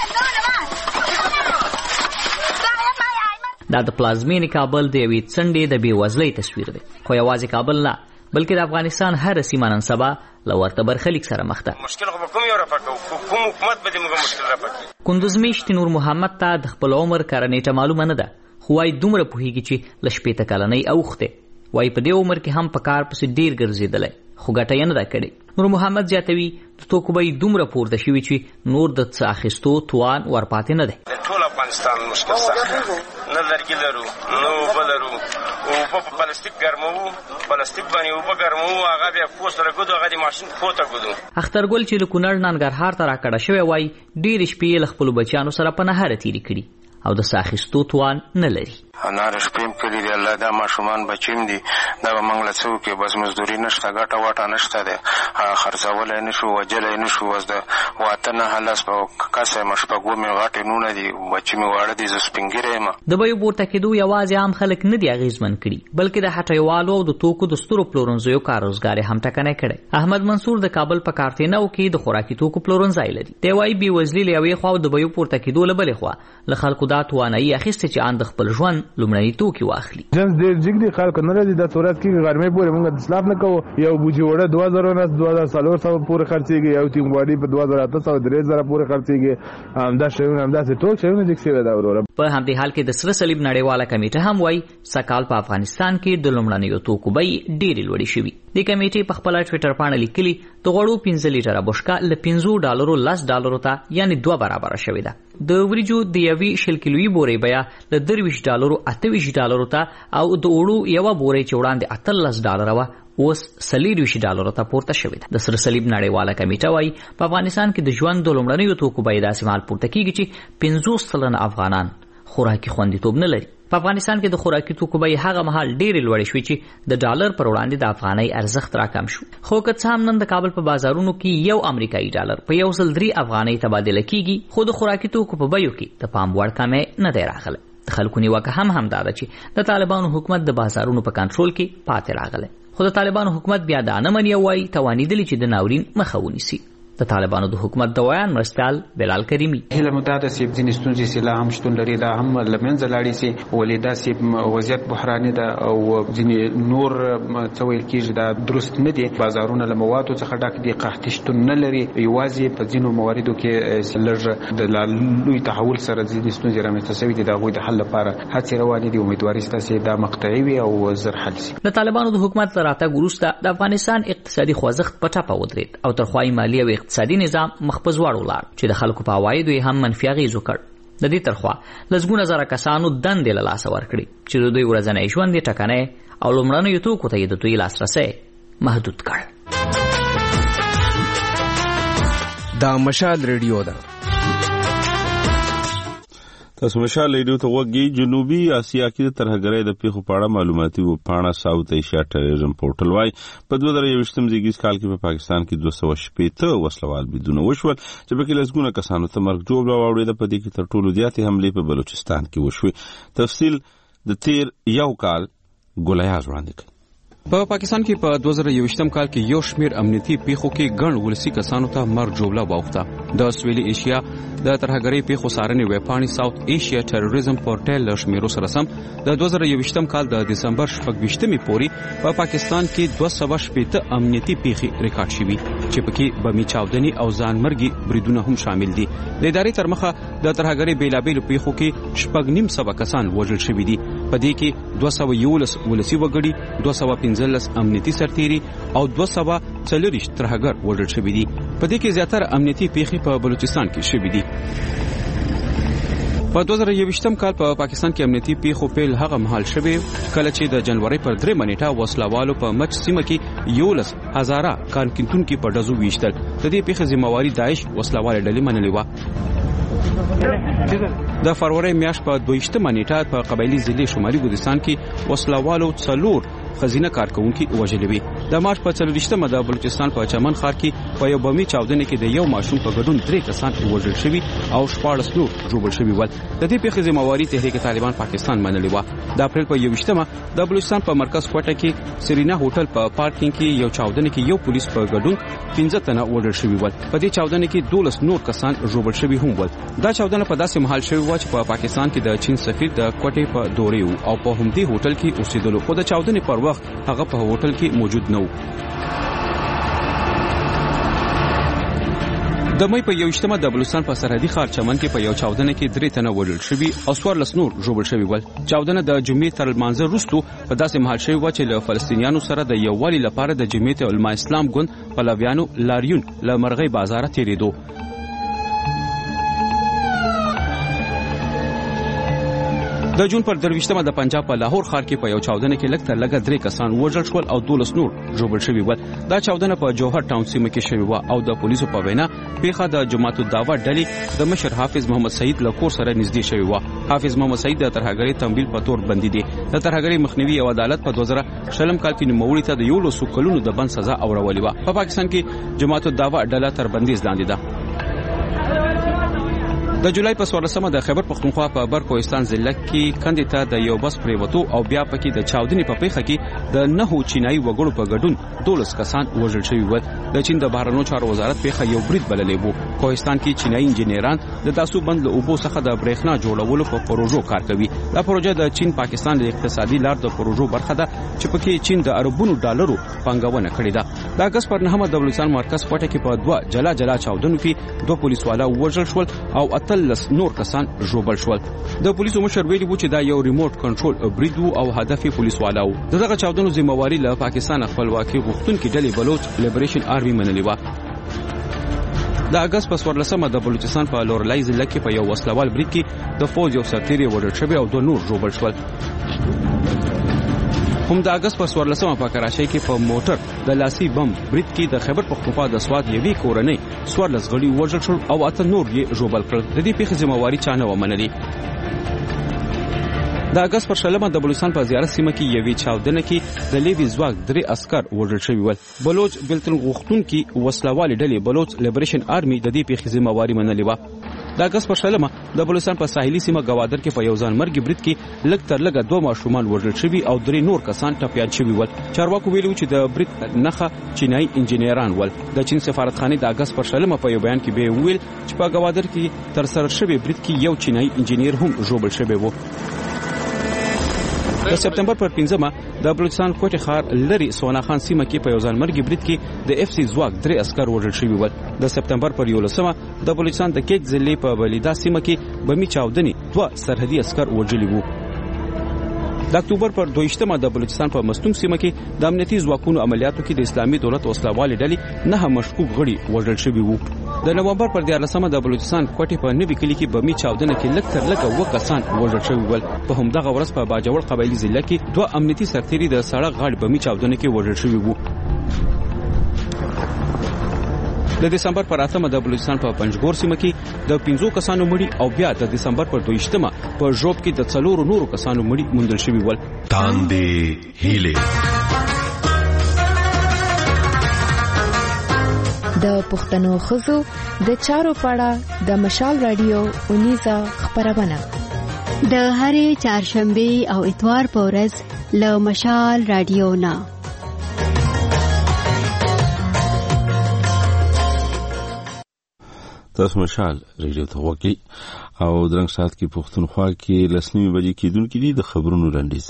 دا د پلازمینې کابل د یوې څنډې د بېوزلۍ تصویر دی، خو یوازې کابل نه بلکې د افغانستان هر سیمه نن سبا له ورته برخلیک سره مخ ده. مشکل خو کوم یو رافقو کوم حکومت به موږ مشکل راپکې. کندوز میشت نور محمد ته د خپل عمر کارنیټه معلومه نه ده، خو وايي دومره پوهیږي چې له شپېته کلنۍ اوښته. وايي په دې عمر کې هم په کار پسې ډیر ګرځېدلی، خو ګټه یې نه ده کړې. نور محمد زیاتوي د توکو بیې دومره پورته شوي چې نور د څه اخیستو توان ورپاتې نه دی. ټول افغانستان مشکل سخت، نه لرګي لرو نه اوبه لرو، اوبه په پلاستیک ګرموو، پلاستیک باندې اوبه ګرموو، هغه بیا پښو سره ګدو، هغه د ماشین پښو ته ګدو. اخترګل چې له کونړ ننګرهار ته راکړه شوی وایي ډېرې شپې له خپلو بچیانو سره په نهاره تېرې کړي او د څه اخیستو توان نه لري. انار شپیم کلی دی، الله دا ماشومان بچیم دي، دا به موږ له څه وکړو؟ بس مزدوري نشته، ګټه وټه نشته دی، خرڅولی نه شو، وجلی نه شو. اوس د واته نهه لس په کسه یم، شپږ اووه مې غټې نونه دي، بچي مې واړه دي، زه سپین ږیری یم. د بیو پورته کېدو یوازې عام خلک نه دي اغېزمن کړي، بلکې د هټیوالو او د توکو د سترو پلورنځیو کار روزګار یې هم ټکنی کړی. احمد منصور د کابل په کارتینو کې د خوراکي توکو پلورنځی لري. دی وایي بېوزلي له یوې خوا او د بیو پورته کېدو له بلې خوا له خلکو دا توانایي اخیستې چې ان د خپل ژوند لومړني توکي واخلي. جنس ډېر جګ دي، خلک نه راځي. د صورت کې غرمې پورې موږ د اسلاف نه کوو. یو بوجي وړه دوه زره نه دوه زره څلور سوه پورې خرڅېږي، یو ټینګواډي په دوه زره اته سوه درې زره پورې خرڅېږي. همدا شیونه همداسې ټول شیونه جګ شوي ده وروره. په همدې حال کې د سره صلیب نړیواله کمیټه هم وایي سږ په افغانستان کې د لومړنیو توکو بیې ډېرې لوړې شوي. د کمیټې په خپله ټویټر پاڼه لیکلي د غوړو پنځه لیټره بشکه له پنځو ډالرو لس ډالرو ته یعنې دوه برابره شوې ده. د وریجو د یوې شل کیلویي بورې بیه له درویشت ډالرو اته ویشت ډالرو ته او د اوړو یوه بورې چې وړاندې اتلس ډالره وه اوس څلېرویشت ډالرو ته پورته شوې ده. د سره صلیب نړیواله کمیټه وایي په افغانستان کې د ژوند د لومړنیو توکو بیې داسې مهال پورته کېږي چې پنځوس سلنه افغانان خوراکي خوندیتوب نه لري. په افغانستان کې د خوراکي توکو بیې هغه مهال ډېرې لوړې شوې چې د ډالر پر وړاندې د افغانۍ ارزښت راکم شو. خو که څه هم نن د کابل په بازارونو کې یو امریکایي ډالر په یو سل درې افغانۍ تبادله کېږي، خو د خوراکي توکو په بیو کې د پام وړ کمی نه دی راغلی. د خلکو نیوکه هم همدا ده چې د طالبانو حکومت د بازارونو په کنټرول کې پاتې راغلی، خو د طالبانو حکومت بیا دا نه مني او وایي توانېدلي چې د ناورین مخه ونیسي. د طالبانو د حکومت دوایان مرستیال بلال کریمی هله متحده سیب ځینې ستونزې چې لا هم شتون لري، دا هم له منځه لاړې سي. ولې دا سیب وضعیت بحراني ده او ځینې نور څه ویل کېږي دا درست نه دي. بازارونه له موادو څخه ډک دي، قحطي شتون نه لري. یوازې په ځینو مواردو کې لږ د لوی تحول سره ځینې ستونزې رامنځته شوي دي. د هغوی د حل لپاره هڅې روانې دي. امیدواري شته چې دا مقطعي وي او زر حل شي. د طالبانو د حکومت له راتګ وروسته د افغانستان اقتصادي خوځښت په ټپه ودرېد او تر خوا یې مالي او اقتصادي نظام مخ په ځوړ ولاړ چې د خلکو په عوایدو یې هم منفي اغېز وکړ. د دې ترخوا لسګونه زره کسانو دندې له لاسه ورکړي چې د دوی ورځنی ژوند یې ټکنی او لومړنیو توکو ته یې د دوی لاسرسی محدود کړ. دا مشال ریډیو ده. تاسو مشال ریډیو ته وګورئ. جنوبي اسیا کې د ترهګرۍ د پیښو په اړه معلوماتي و پاڼه ساوث ایشیا ټیرریزم پورټل وايي په دوه زره یوویشتم زیږدیز کال کې په پاکستان کې دوه سوه شپږ وسلوال بریدونه وشول چې پکې لسګونه کسانو ته مرګ جوړ واوړېده. په دې کې تر ټولو زیاتې حملې په بلوچستان کې وشوې. تفصیل د تیر یو کال ګولیاز وړاندې کوي. په پا پاکستان کې په دوه زره یوویشتم کال کې یو شمیر امنیتي پیښو کې ګڼ ولسی کسانو ته مرګ جوړه واوښته. د سویلي ایشیا د ترهګرۍ پیښو څارنې ویبپاڼې ساوث ایشیا ټیرریزم پورټل له شمیرو سره سم د دوه زره یوویشتم کال د دسمبر شپږویشتمې پورې په پاکستان کې دوه سوه شپږ امنیتي پیښې ریکارډ شوي چې پکې بمي چاودنې او ځانمرګي بریدونه هم شامل دي. د ادارې تر مخه د ترهګرۍ بیلابیلو پیښو کې شپږ نیم سوه کسان وژل شوي دي. په دې کې دوه سوه یولس ولسي وګړي، دوه سوه پنځلس امنیتي سرتیري او دوه سوه څلوېښت ترهګر وژل شوي دي. په دې کې زیاتره امنیتي پیښې په بلوچستان کې شوي دي. په دوه زره یوویشتم کال په پا پاکستان کې امنیتي پیښو پیل هغه مهال شوی کله چې د جنوري پر درې منېټه وسلوالو په مچ سیمه کې یولس هزاره کان کینټونکي په ډزو ویشتل. د دې پیښې ذمہواری داعش وسلواله ډلې منلې و. د فروری میاشت په دویشتمه نیټه په قبایلی ضلع شمالي ګلستان کې وسلوالو څلور خزینه کارکونکي وژلې وي. د مارچ په څلوېښتمه د بلوچستان په چمن ښار کې په یو بمي چاودنې کې د یو ماشوم په ګډون درې کسان وژل شوي او شپاړس نور ژوبل شوي ول. د دې پیښې ذمہواری تحریک طالبان پاکستان منلې و. د اپریل په یوویشتمه د بلوچستان په مرکز کوټه کې سرینا هوټل په پارکینګ کې یو چاودنې کې یو پولیس په ګډون پنځه تنه وژل شوي ول. په دې چاودنې کې دولس نور کسان ژوبل شوي هم ول. دا چاودنه په داسې مهال شوی و چې په پاکستان کې د چین سفیر د کوټې په دورې وو او په همدې هوټل کې اوسېدلو. خو د چاودنې پر وخت هغه په هوټل کې موجود نه و. د مې په یوویشتمه د بلوچستان په سرحدي ښار چمن کې په یو چاودنه کې درې تنه وژل شوي او څوارلس نور ژوبل شوي ول. چاودنه د جمعې تر لمانځه وروسته په داسې مهال شوی و چې له فلسطینیانو سره د یووالي لپاره د جمعیت علما اسلام ګوند پلویانو لاریون له مرغۍ بازار تیرېدو. د جون پر درویشتمه د پنجاب په لاهور ښار کې په یو چاودنه کې لږ تر لږه درې کسان وژل شول او دولس نور ژوبل شوي ول. دا چاودنه په جوهر ټاون سیمه کې شوې وه او د پولیسو په وینا پیښه د جماعت الدعوه ډلې د مشر حافظ محمد سعید له کور سره نږدې شوې وه. حافظ محمد سعید د ترهګرۍ تمویل په تور بندي دی. د ترهګرۍ مخنیوي او عدالت په دوه زره شلم کال کې نوموړي ته د یولسو کلونو د بند سزا اورولې وه. په پاکستان کې جماعت الدعوه ډله تر بندیز لاندې ده. د جولای په څوارلسمه د خیبر پختونخوا په برکوهستان ضلع کې کندې ته د یو بس پریوتو او بیا پکې د چاودنې په پیښه کې د نهو چینایي وګړو په ګډون دولس کسان وژل شوي ول. د چین د بهرنیو چارو وزارت پیښه یو برید بللې وو. کوهستان کې چینایي انجینران د تاسو بند له اوبو څخه د برېښنا جوړولو په پروژو کار کوي. دا پروژه د چین پاکستان د اقتصادي لار د پروژو برخه ده چې پکې چین د اربونو ډالرو پانګونه کړې ده. د اگست پر نهمه د بلوچستان مرکز کوټه کې په دوه جلا جلا چاودنو کې دوه پولیسوالا وژل شول او اتلس نور کسان ژوبل شول. د پولیسو مشر ویلي و چې دا یو ریموټ کنټرول برید او هدف یې پولیسوالا و. دغه چاودنو ذمہواری له پاکستان خپلواکي غوښتونکي ډلې بلوچ لیبریشن آرمي منلې و. د اگست په څوارلسمه د بلوچستان په لورلای ضلع کې په یو وسلوال برید کې د فوج یو سرتیری وژل شوی او دوه نور ژوبل شول. هم د اگست په څوارلسمه په کراچۍ کې په موټر د لاسي بم برید کې د خیبر پختونخوا د سواد یوې کورنۍ څوارلس غړي وژل شول او اته نور یې ژوبل کړل. د دې پیښې ذمہواری چا نه ومنلې. د اگست پر شلمه د بلوچستان په زیارت سیمه کې یوې چاودنه کې د لیوي ځواک درې عسکر وژل شوي ول. بلوچ بلتن غوښتونکي وسلوالې ډلې بلوچ لیبریشن آرمي د دې پیښې ذمہواری منلې وه. د اگست پر شلمه د بلوچستان په ساحلي سیمه گوادر کې په یو ځانمرګي برید کې لږ تر لږه دوه ماشومان وژل شوي او درې نور کسان ټپیان شوي ول. چارواکو ویلي چې د برید نښه چینایي انجینران ول. د چین سفارتخانې د اگست پر شلمه په یو بیان کې به ویل چې په گوادر کې تر سره شوی برید کې یو چینایي انجینر هم ژوبل شوی و. د سپتمبر پر پنځمه د بلوچستان کوټه ښار لري سونا خان سیمه کې په یو ځانمرګي برید کې د اف سی ځواک درې عسكر وژل شوي ول. د سپتمبر پر یولسمه د بلوچستان د کیچ ضلع په بلیدا سیمه کې بمي چاودنې دوه سرحدي عسكر وژلي وو. د اکتوبر پر دویشتمه د بلوچستان په مستونګ سیمه کې د امنیتي ځواکونو عملیاتو کې د اسلامي دولت وسلوالې ډلې نه مشکوک غړي وژل شوي وو. د نومبر پر دیارلسمه د بلوچستان کوټې په نوي کلی کې بمي چاودنه کې لږ تر لږه اووه کسان وژل شوي ول. په همدغه ورځ په باجوړ قبایلي ضلع کې دوه امنیتي سرتیري د سړک غاړې بمي چاودنه کې وژل شوي وو. د دسمبر پر اتمه د بلوچستان په پنجګور سیمه کې د پنځو کسانو مړي او بیا د دسمبر پر دویشتمه په ژوب کې د څلورو نورو کسانو مړي موندل شوي ول. تاندې هیله د پښتنو خزو د چارو پاړه د مشال رادیو اونیزه خبرونه د هرې چهارشنبه او اتوار په ورځ له مشال رادیو نا تاسو مشال رادیو ته وکی او درنګ سات کې پښتونخوا کې لسنیمه بجې کېدونکې دي د خبرونو لنډیز.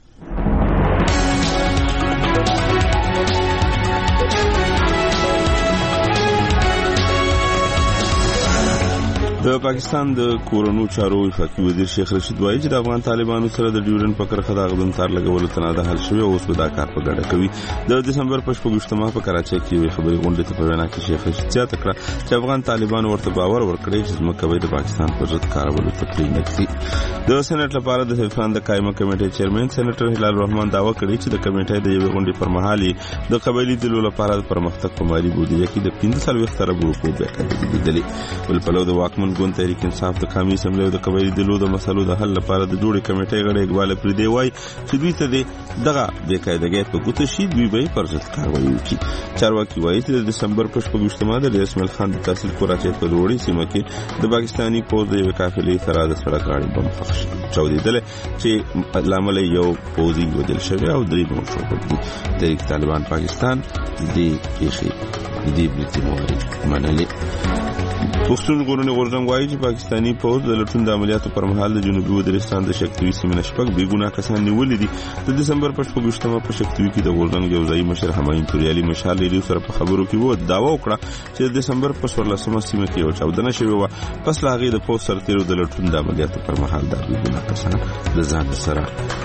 د پاکستان د کورونو چارو وفاقي وزیر شیخ رشید وایي چې د افغان طالبانو سره د ډیورن په کرښه د غدن تار لګولو تناده حل شوی او اوس به دا کار په ګډه کوي. د دسمبر په شپږمه په کراچۍ کې یو خبري غونډه ته په وینا کې شیخ رشید زیاته کړه چې افغان طالبانو ورته باور ورکړي چې ځمکه د پاکستان پر ضد کارولو ته پرېنږدي. د سېنات لپاره د صفران د قائمه کمیټې چیرمن سېنیټر هلال الرحمن داوا کړې چې د کمیټې د یوې غونډې پر مهال د قبایلی دلو لپاره د پرمختګ په مالي بودیجه کې د پنځه سلويخ تر ګروپو بیاکتنې لیدلې. بل په لور د واکمن ګوند تحریک انصاف د قومي اسمبلی د قبایلی دلو د مسلو د حل لپاره د جوړې کمیټې غړي اقبال پردي وای چې دوی ته دغه بیاکتنې په ګوته شي دوی به پر ضد کاروي وکړي. چارواکي وایي چې د دسمبر په شپږمه د اسماعیل خان د تحصیل کراچۍ په وروړي سیمه کې د پاکستانی پوز د یو قافلې سره د سړک غاړې بم ښخ شو چاودیدل چې لامل یو پوزي ودل شوی او درې نور شو دي. د طالبان پاکستان د کیخي د بریټي موري منلې. پښتون غورنی غورځنګ وایي چې پاکستانی پوز د لټون د عملیاتو پر مهال د جنوبي وزیرستان د شکتوي سیمې نشپک بې ګناه کسان نیولې دي. د دسمبر په شپږمه په شکتوي کې د غورځنګ یو ځای مشر همایون توریالي مشال لري سره په خبرو کې وو داوا وکړه چې د دسمبر په څوارلسمه سیمه کې یو چاودنه شوې و پس لا هغه د پوز سرتیرو د لټون د عملیاتو پر مهال د بې ګناه کسان د ځان سره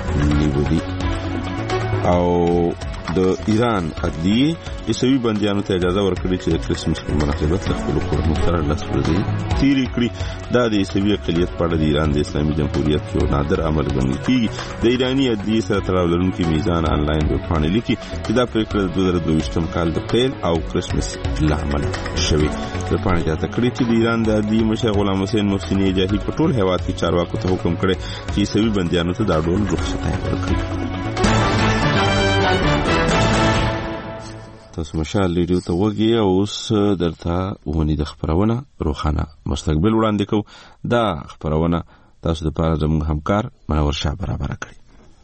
نیولې. او د ایران عدلیه عیسوي بندیانو ته اجازه ورکړي چې د کرسمس په مناسبت له خپل کورونو سره لاس ورځي تیری کړي. دا د عیسوي اقلیت په اړه د ایران د اسلامي جمهوریت یو نادر عمل ګڼل کیږي. د ایرانی عدلیه سره تړاو لرونکي میزان آنلاین ویبپاڼه لیکي چې دا پریکړه د دوه زره دوه کال د پیل او کرسمس لامل شوی. د پاڼې ته کړي چې د ایران د عدلیه مشر غلام حسین محسنی جاهی په ټول هیواد کې چارواکو ته حکم کړی چې عیسوي بندیانو ته دا ډول رخصتۍ ورکړي. تاسو مشال ریډیو ته وګورئ او اوس درته ونی د خبرونه روخانه مستقبل وړاندې کوو. دا خبرونه تاسو د پاره زموږ همکار منور شاه برابر کړی.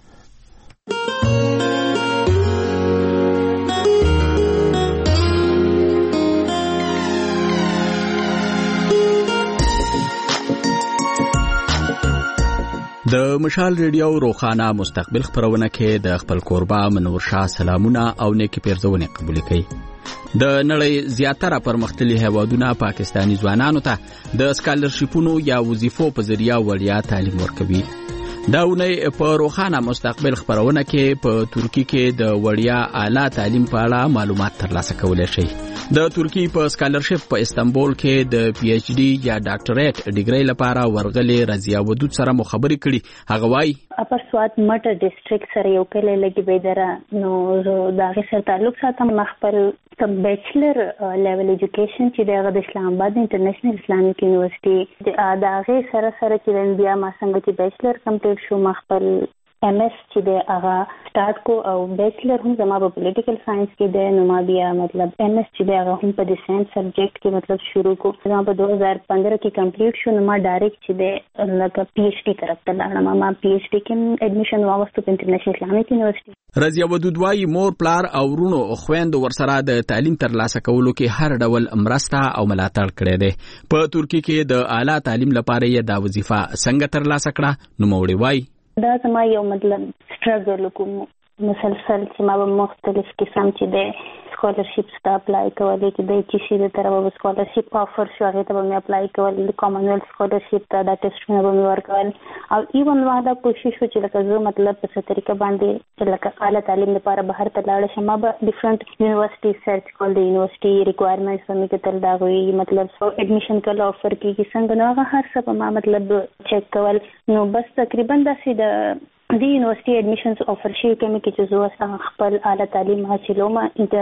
د مشال ریډیو روخانه مستقبل خبرونه کې د خپل کوربا منور شاه سلامونه او نیکی پیرزونه قبول کړي. د نړۍ زیاتره پرمختللي هیوادونه پاکستانی ځوانانو ته د سکالرشیپونو یا وظیفو په ذریعہ وړیا تعلیم ورکوي. دا ونې په روخانه مستقبل خبرونه کې په ترکی کې د وړیا اعلی تعلیم په اړه معلومات ترلاسه کولای شي. د ترکی په سکالرشپ په استنبول کې د پی ایچ ډي یا ډاکټریټ ډیګری لپاره ورغلې رضیا ودود سره مو خبرې کړي. هغه وایي اپر سوات مټ ډیسټریکټ سره یو کله لګي بيدره نو دا غي سره تعلق ساتم خپل بیچلر لیول ایجوکیشن چې د اسلام آباد انټرنیشنل اسلامیک یونیورسيټي دا غي سره سره چې بیا ما څنګه چې بیچلر کمپلیټ شو خپل ایم ایس چې د هغه سٹارټ کو او بیچلر هم زما په پولیټیکل ساينس کې د نو ما بیا مطلب ایم ایس چې د هغه هم په د ساينس سبجیکټ کې مطلب شروع کو زما په دو هزار پندرہ کې کمپلیټ شو نو ما ډایرکټ چې د لکه پی ایچ ډي طرف ته لاړم. ما پی ایچ ډي کې اډمیشن واغوستو په انټرنیشنل اسلامیک یونیورسيټي. رضیا ودود وايي مور پلار او ورونو خويندو ورسره د تعلیم ترلاسه کولو کې هر ډول مرسته او ملاتړ کړی دی. په ترکی کې د اعلی تعلیم لپاره یې دا وظیفه څنګه ترلاسه کړه نو موري وايي دا زما یو مطلب سټرګل کوم مسلسل چې ما به مختلف قسم چې د سکالرشیپس ته اپلای کولې چې د چې شي د طرفه سکالرشیپ افر شو هغه ته به اپلای کول د کامن ویلث سکالرشیپ ته دا ټیسټونه به ورکول او ایون ما دا کوشش وکړ چې زه مطلب په څه طریقه باندې چې لکه اعلی تعلیم لپاره بهر ته لاړ شم. ما به ډیفرنٹ یونیورسيټي سرچ کول د یونیورسيټي ریکوایرمنټس هم کتل دا وی مطلب سو اډمیشن کله افر کیږي څنګه نو هغه هر څه ما مطلب چیک کول نو بس تقریبا دا سي د د یونیورسيټي اډمیشنز افر شي کوم کې چې زه څنګه خپل اعلی تعلیم حاصلوم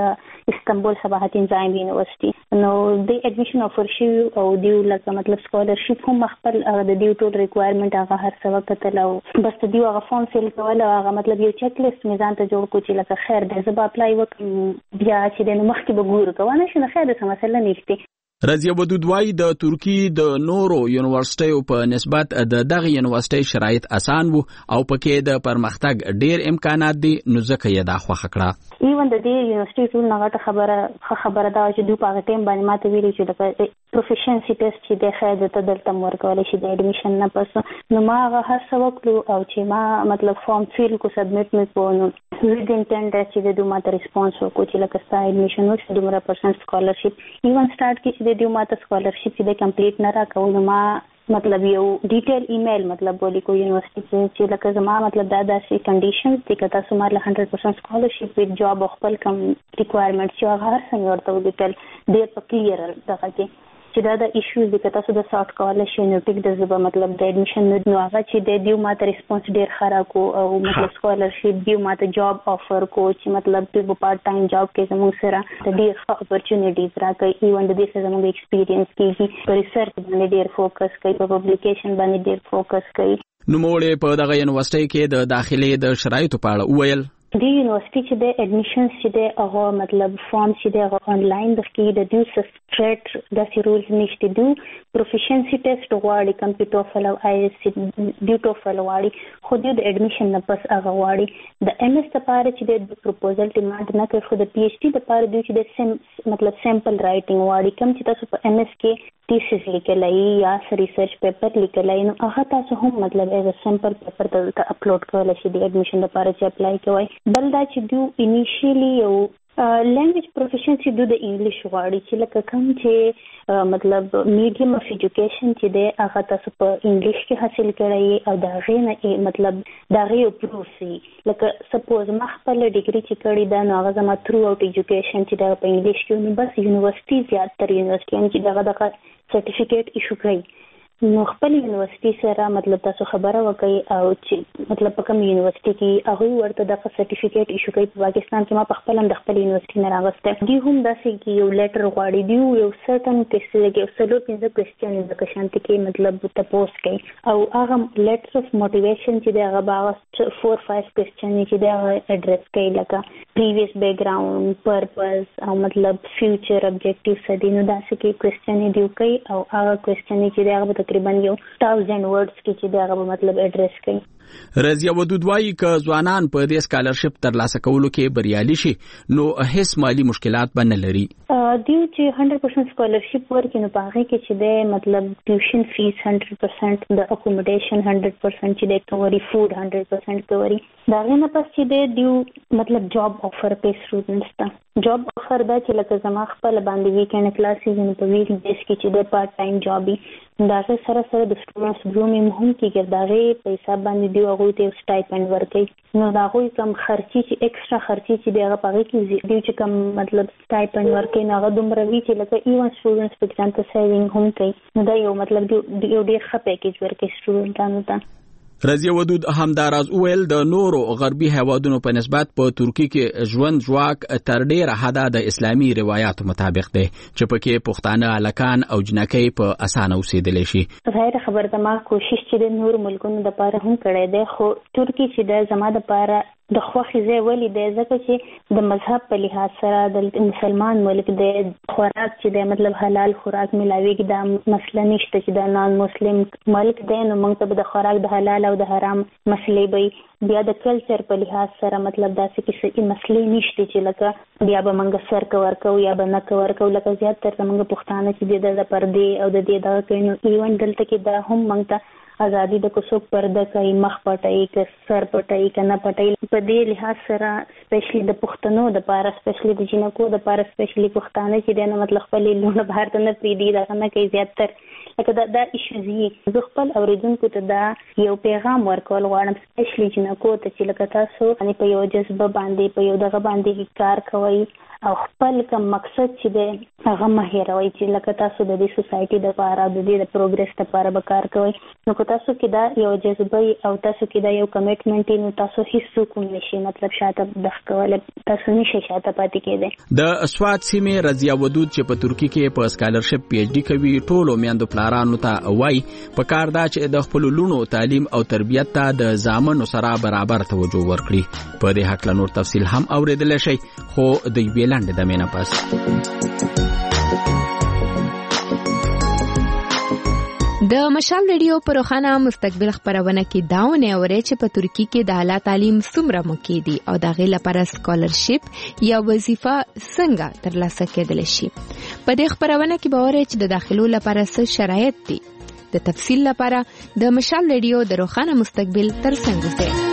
د استنبول صباحت انزایم یونیورسيټي نو د اډمیشن افر شي او دیو لکه مطلب سکالرشپ هم خپل د دیو ټول ریکوایرمنٹ هغه هر څه وکړل او بس دیو هغه فارم فیل کول هغه مطلب یو چیک لیست میزان ته جوړ کو چې لکه خیر د زبا اپلای وکم بیا چې د مخکې به ګور کوو نه شنه خیر د مسله نشته. رضیه ودود وايي د ترکی د نورو یونیورسيټیو په نسبت د دغه یونیورسيټي شرایط اسان وو او پکې د پرمختګ ډیر امکانات دي نو ځکه یې دا خوښه کړه. ایون د دې یونیورسيټي ټول نه خبره خبره دا چې دوی په ټیم باندې ماته ویلي چې د پروفیشنسي ټیسټ چې د خاطر ته دلته ورکول شي د اډمیشن نه پس نو ما هغه هر څه وکړو او چې ما مطلب فارم فیل کو سبمیټ مې کو نو within ten days چې د دوی ماته ریسپانس وکړو چې لکه ستا اډمیشن وشي دومره پرسنټ سکالرشپ ایون سٹارټ کې چې د دوی ماته سکالرشپ چې کمپلیټ نه راکوو نو ما مطلب یو ډیټیل ایمیل مطلب بولی کو یونیورسيټي چې لکه زما مطلب دا داسې کنډیشنز دي که تاسو مال one hundred percent سکالرشپ وذ جاب خپل کم ریکوایرمنټ چې هغه هر څنګه ورته ډیټیل ډیر په کلیر دغه کې چې دا د ایشوز دي که تاسو د سارت کولای شئ نو ټیک د زبا مطلب د اډمیشن نو هغه چې د دیو ماته ریسپانس ډیر خراب کو او مطلب سکالرشپ دیو ماته جاب افر کو چې مطلب په پارت ټایم جاب کې زموږ سره د ډیر اپورچونټیز راکړي ایون د دې سره زموږ ایکسپیرینس کیږي په ریسرچ باندې ډیر فوکس کوي په پبلیکیشن باندې ډیر فوکس کوي. نو موږ په دغه یونیورسيټي کې د داخلي د شرایطو په اړه وویل. د یونیورسيټي چې د اډمیشنز چې د هغه مطلب فارم چې د هغه آنلاین د کې د دیو سټریټ د سیرولز نشته دیو پروفیشنسي ټیسټ غواړي کمپیوټر فل او آی ایس سی دیو ټوفل غواړي خو د اډمیشن نه پس هغه غواړي د ام ایس لپاره چې د پروپوزل ډیماند نه کوي خو د پی ایچ ډي لپاره دوی چې د سیم مطلب سیمپل رائټینګ غواړي کوم چې تاسو په ام ایس کې تیسیس لیکلای یا ریسرچ پیپر لیکلای نو هغه تاسو هم مطلب ایز سیمپل پیپر ته اپلوډ کولای شئ د اډمیشن لپاره چې اپلای کوئ. بل دا چې دوی انیشیلی یو لینګویج پروفیشنسي دوی د انګلیش غواړي چې لکه کوم چې مطلب میډیم اف ایجوکیشن چې دی هغه تاسو په انګلیش کې حاصل کړئ او دا غي مطلب دا غي پروسي لکه سپوز ما خپل ډیګري چې کړی دا نو هغه زما تھرو اوټ ایجوکیشن چې دا په انګلیش کې نو بس یونیورسيټي زیاتره یونیورسيټي چې دغه دغه سرټیفیکیټ ایشو کړي نو خپل یونیورسيټي سره مطلب تاسو خبره وکړئ او چې مطلب په کوم یونیورسيټي کې هغه ورته د سرټیفیکیټ ایشو کوي په پاکستان کې ما په خپل هم د خپل یونیورسيټي نه راغسته دی هم داسې کې یو لیټر غواړي دی یو سرټن ټیسټ کې یو سلو پنځه کوېسچن د کشانت کې مطلب تاسو کوي او هغه لیټر اف موټیویشن چې دا هغه four five کوېسچن چې دا اډریس کوي لکه پریویس بیک ګراوند پرپز او مطلب فیوچر ابجیکټیوز دي نو داسې کې کوېسچن دی کوي او هغه کوېسچن چې دا تقریبا یو thousand words کې چې دا مطلب اډریس کوي. رضیه ودود وايي ک ځوانان په دې سکالرشپ ترلاسه کولو کې بریالي شي نو هیڅ مالی مشکلات به نه لري. دیو چې one hundred percent سکالرشپ ورکړي نو په هغه کې چې د مطلب ټیوشن فیس one hundred percent د اکوموډیشن one hundred percent چې د کوري فود one hundred percent کوري دا غنه پس چې د دیو مطلب جاب افر په سټوډنټس ته جاب افر دا چې لکه زما خپل باندې ویکند کلاسز نو په ویک بیس کې چې د پارت ټایم جاب دا سره سره د سټوډنټس ګرومینګ هم کېږي دا غي پیسې باندې دی هغه ته سټایپند ورکړي نو دا غوي کم خرچي چې ایکسترا خرچي چې دی هغه پاره کې دی چې کم مطلب سټایپند ورکړي نو هغه دومره وی چې لکه ایون سټوډنټس په ځان ته سیوینګ هم کوي نو دا یو مطلب دی یو ډیر ښه پیکیج ورکړي سټوډنټانو ته. رضیه ودود همداراز اویل د نورو غربي هوادونو په نسبت په ترکی کې ژوند ژواک تر ډیره حدا د اسلامي روایتو مطابق دی چې پکې پښتانه الکان او جنکۍ په اسانه اوسېدلی شي. ظاهر خبره ده ما کوشش چې د نور ملکونو د پاره هم کړی دی خو ترکی چې د زما د پاره د خوښي ځای ولې دی ځکه چې د مذهب په لحاظ سره د مسلمان ملک د خوراک چې د مطلب حلال خوراک ملاويږي دا مسله نشته چې د نان مسلم ملک دی نو موږ ته د خوراک د حلال او د حرام مسلې به بیا د کلچر په لحاظ سره مطلب داسې کې مسلې نشته چې لکه بیا به موږ سر کور کو یا به نه کور کو لکه زیات تر موږ پښتانه چې د پردې او د دې دغه کینو ایون دلته کې دا هم موږ ته ازادي د کوڅو پرده کوي مخ پټای ک سر پټای کنه پټای په دې لحاظ سره سپیشلی د پښتنو د پاره سپیشلی د جنکو د پاره سپیشلی پښتانه چې دنه مطلب خپل لونه بهر ته نه پریدي دا نه کوي زیات تر لکه دا د ایشوزي زه خپل اوریدونکو ته دا یو پیغام ورکول غواړم سپیشلی جنکو ته چې لکه تاسو ان په یو جذبه باندې په یو دغه باندې کار کوي او خپل کوم مقصد چې دی هغه مه هېروئ چې لکه تاسو د دې سوسایټي دپاره د دې د پروګرس دپاره به کار کوئ نو که تاسو کې دا یو جذبه او تاسو کې دا یو کمیټمنټ نو تاسو هیڅوک هم نشي مطلب شاته دغه کولی تاسو نشئ شاته پاتې کېدی. د سوات سیمې رضیا ودود چې په ترکیه کې په سکالرشپ پی ایچ ډي کوي ټولو میندو پلارانو ته وایي پکار دا چې د خپلو لوڼو تعلیم او تربیت ته د زامنو سره برابر توجه ورکړي. په دې هکله نور تفصیل هم اورېدلی شئ خو د یوې لنډې دمې نه پس. د مشال ریډیو په روښانه مستقبل خبرونه کې داونه اوري چې په ترکیه کې د اعلی تعلیم څومره موقع دي او د غیر لپاره سکالرشپ یا وظیفه څنګه ترلاسه کېدلی شي. په دې خبرونه کې به اوري چې د داخلو لپاره څه شرایط دي. د تفصیل لپاره د مشال ریډیو د روښانه مستقبل ترڅنګ اوسئ.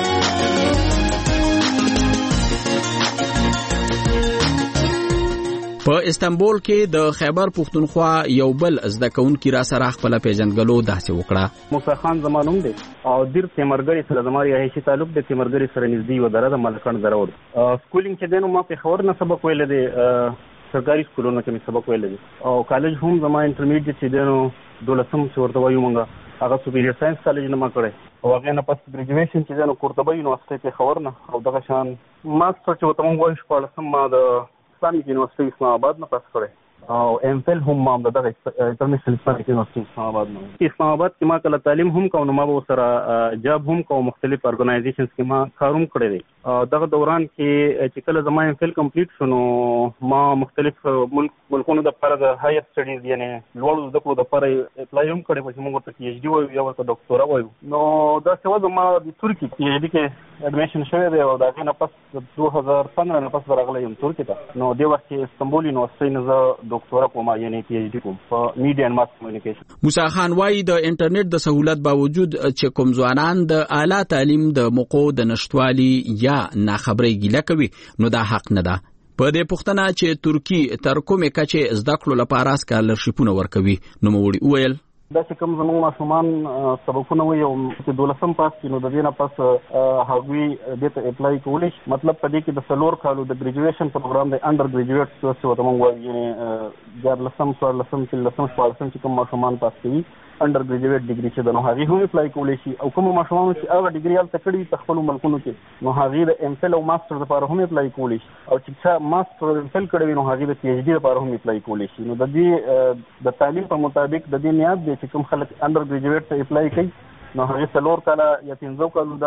په استنبول کې د خیبر پښتونخوا یو بل زده کوونکی را سره خپل پیژندګلو داسې وکړه. موسی خان زمانوم دی او دیر تیمرګری سره زماري هیڅ تعلق د تیمرګری سره نږدې و دره د ملکان درور. سکولینګ چې دینو ما په خبر نه سبق ویل دي سرکاري سکولونو کې می سبق ویل دي او کالج هم زما انټرمیډیټ چې دینو دولسم چې ورته وایو مونږه هغه سپیریئر ساينس کالج نه ما کړی او هغه نه پس ګریجویشن چې دینو قرطبه یونیورسيټي په خبر نه او دغه شان ماستر چې وته مونږ وایو شپږم ما د اسلامي یونیورسيټي اسلام آباد نه پاس کړی او ام فل هم ما د دغه انټرنیشنل اسلامي یونیورسيټي اسلام آباد نه اسلام آباد کې ما کله تعلیم هم کوم نو ما به سره جاب هم کوم مختلف ارګنایزیشنز کې ما کاروم کړی دی. دغه دوران کې چې کله زما ام فل کمپلیټ شونو ما مختلف ملک ملکونو د لپاره د هایر سټډیز یعنی لوړ زده کړو د لپاره اپلای هم کړی چې موږ ته پی ایچ ډي وایو یا ورته ډاکټورا وایو. نو دا څه وځه ما د ترکیه پی ایچ ډي کې اډمیشن شوی دی او دا غي نه پس دوه هزار پندرہ نه پس راغلی یم ترکیه ته. نو د وخت کې استنبول یونیورسيټي نه زه ډاکټورا کوم یعنی پی ایچ ډي کوم په میډیا اند ماس کمیونیکیشن. موسی خان وايي د انټرنیټ د سہولت باوجود چې کوم ځوانان د اعلی تعلیم د موقعو د نشټوالي یا ناخبرۍ ګیله کوي نو دا حق نه ده. په دې پوښتنه چې ترکیه تر کومه کچې زده کړو لپاره سکالرشپونه ورکوي نو موړي وویل دا چې کوم زموږ ماشومان سبقونه وي او چې دولسم پاس کړي نو د دې نه پس هغوی دې ته اپلای کولی شي. مطلب په دې کې د څلور کالو د ګریجویشن پروګرام د انډر ګریجویټ څه ورته موږ وایو یعنې دیارلسم څوارلسم پنځلسم شپاړسم چې کوم ماشومان پاس کوي انډر ګریجویټ ډیګري چې د نو هغې هم اپلای کولی شي او کوم ماشومان چې هغه ډیګري هلته کړي وي په خپلو ملکونو کې نو هغې د ام فل او ماسټر لپاره هم اپلای کولی شي او چې چا ماسټر او ام فل کړی وي نو هغې د پی ایچ ډي لپاره هم اپلای کولی شي. نو د دې د تعلیم په مطابق د دې نیاد دی چې کوم خلک انډر ګریجویټ ته اپلای کوي نو هغه څلور کاله یا پنځه کالو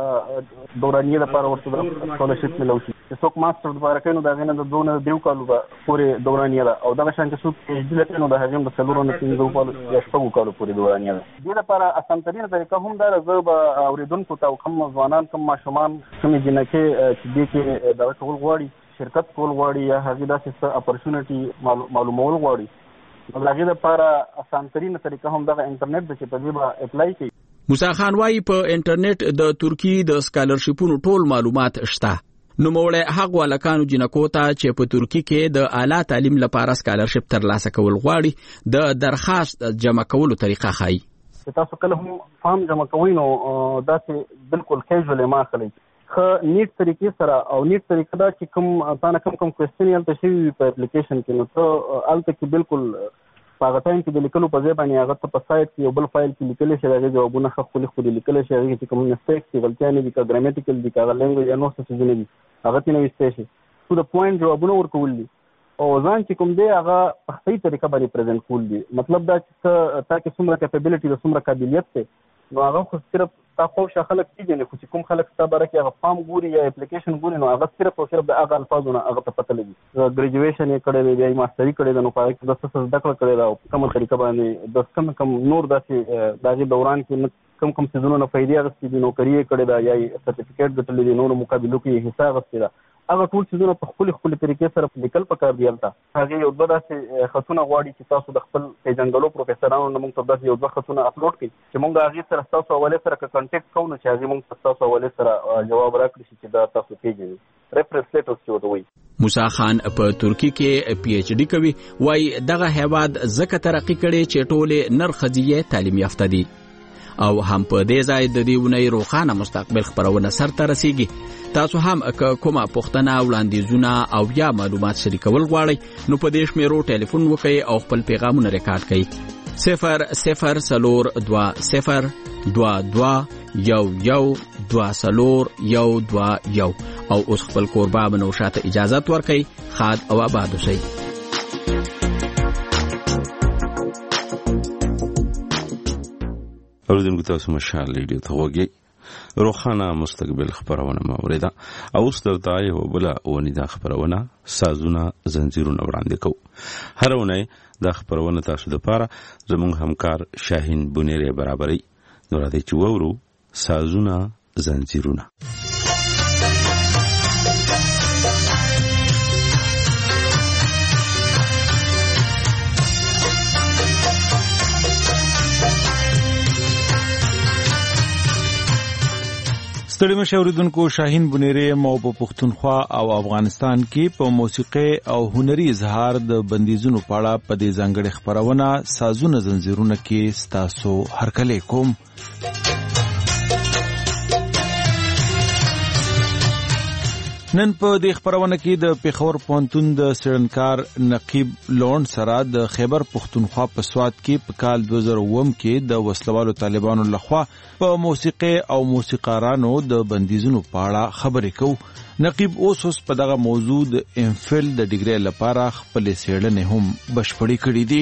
د دورانیې لپاره ورته د سکالرشپ ملو شي. چې څوک ماسټر لپاره کوي نو د هغې نه د دوه نه درې کالو پورې دورانیه ده او دغه شان چې څوک پی ایچ ډي لري نو د هغې هم د څلورو نه پنځو کالو یا شپږو کالو پورې دورانیه ده. دې لپاره اسانترینه طریقه هم دا ده زه به اورېدونکو ته او کوم ځوانان کوم ماشومان کومې جینکې چې دې کې دغه کول غواړي شرکت کول غواړي یا هغې داسې څه اپرچونټي معلومول غواړي نو د هغې لپاره اسانترینه طریقه هم دغه انټرنیټ ده چې په دې به اپلای کوي. موسی خان وايي په انټرنیټ د ترکیه د سکالرشپونو ټول معلومات شته. نو موړی هغه ولکانو جنکو ته چې په ترکیه کې د اعلی تعلیم لپاره سکالرشپ ترلاسه کول غواړي د درخواست جمع کولو طریقه ښایي. تاسو کله هم فارم جمع کوئ نو داسې بالکل کیژول ما اخلئ ښه نیټ طریقې سره او نیټ طریقه دا چې کوم تا نه کوم کوم کوېسچن یې هلته شوي وي په اپلیکیشن کې نو ته هلته کې بالکل په هغه ټایم کې د لیکلو په ځای باندې هغه ته په سایټ کې یو بل فایل کې لیکلی شي د هغې جوابونه ښه ښکلي ښکلي لیکلی شي هغې چې کوم مسټیکس دي غلطیانې دي که ګرامټیکل دي که هغه لینګویج یا نور څه څیزونه دي هغه ترې نه ویستی شي ټو د پوینټ جوابونه ورکول دي او ځان چې کوم دی هغه په صحیح طریقه باندې پرزنټ کول دي. مطلب دا چې ته تا کې څومره کیپیبلیټي ده څومره قابلیت دی نو هغه خو صرف تا خوښه خلک پېژني خو چې کوم خلک ستا باره کې هغه فارم ګوري یا اپلیکیشن ګوري نو هغه صرف او صرف د هغه الفاظو نه هغه ته پته لګي. ګریجویشن یې کړی دی بیا یې ماسټري کړې ده نو په هغه کې د څه څه زده کړه کړې ده او په کومه طریقه باندې د کم کم نور داسې د هغې دوران کې کم کم څیزونو نه فایدې اخیستې دي نوکري یې کړې ده یا یې سرټیفیکیټ ګټلی دی نورو مقابلو کې یې حصه اخیستې ده هغه ټول څیزونه په خپلې خپلې طریقې سره لیکل پکار دي هلته. هغې یو دوه داسې خطونه غواړي چې تاسو د خپل پیژنګلو پروفیسرانو نه موږ ته داسې یو دوه خطونه اپلوډ کړئ چې موږ د هغې سره ستاسو حوالې سره که کنټیکټ کوو نو چې هغې موږ ته ستاسو حوالې سره جواب راکړي شي چې دا تاسو پېژنئ ریفرنس لیټرز چې ورته وایي. موسی خان په ترکیه کې پی ایچ ډي کوي وایي دغه هیواد ځکه ترقي کړې چې ټولې نر ښځې تعلیم یافته دي او هم په دې ځای د دې ونې روخانه مستقبل خبرونه سرته رسیږي. تاسو هم کومه پوښتنه وړاندیزونه او یا معلومات شریکول غواړئ نو په دې شمیرو ټلیفون وکړئ او خپل پیغامونه ریکارډ کړئ. صفر صفر سلور دوا صفر دوا دوا یو یو دوا سلور یو دوا یو او اوس خپل کوربه بنو شاته اجازه ورکړئ. خاد او آباد اوسئ. اوریدونکو تاسو مشال ریډیو ته وګورئ. روخانه مستقبل خبرونه موریدا او سترته یو بل ونیدا خبرونه سازونه زنجیرونه وړاندې کو. هر ونه د خبرونه تاسو د پاره زموږ همکار شاهین بونیری برابرۍ نو راځي چې وورو سازونه زنجیرونه. ستړي مشوریدونکو شاهین بونیری مو په پښتونخوا او افغانستان کې په موسیقي او هنري اظهار د بندیزونو په اړه په دې ځانګړي خبرونه سازونه زنجیرونه کې ستاسو هرکلی کوم. نن په دې خبرونه کې د پیښور پوهنتون د سړنکار نقیب لون سره د خیبر پښتونخوا په سواد کې په کال دوه زره اووه کې د وسلوالو طالبانو لخوا په موسیقي او موسیقارانو د بندیزونو په اړه خبرې کوو. نقیب اوس اوس په دغه موضوع د امفل د ډیګري لپاره خپل څېړنې هم بشپړې کړې دي.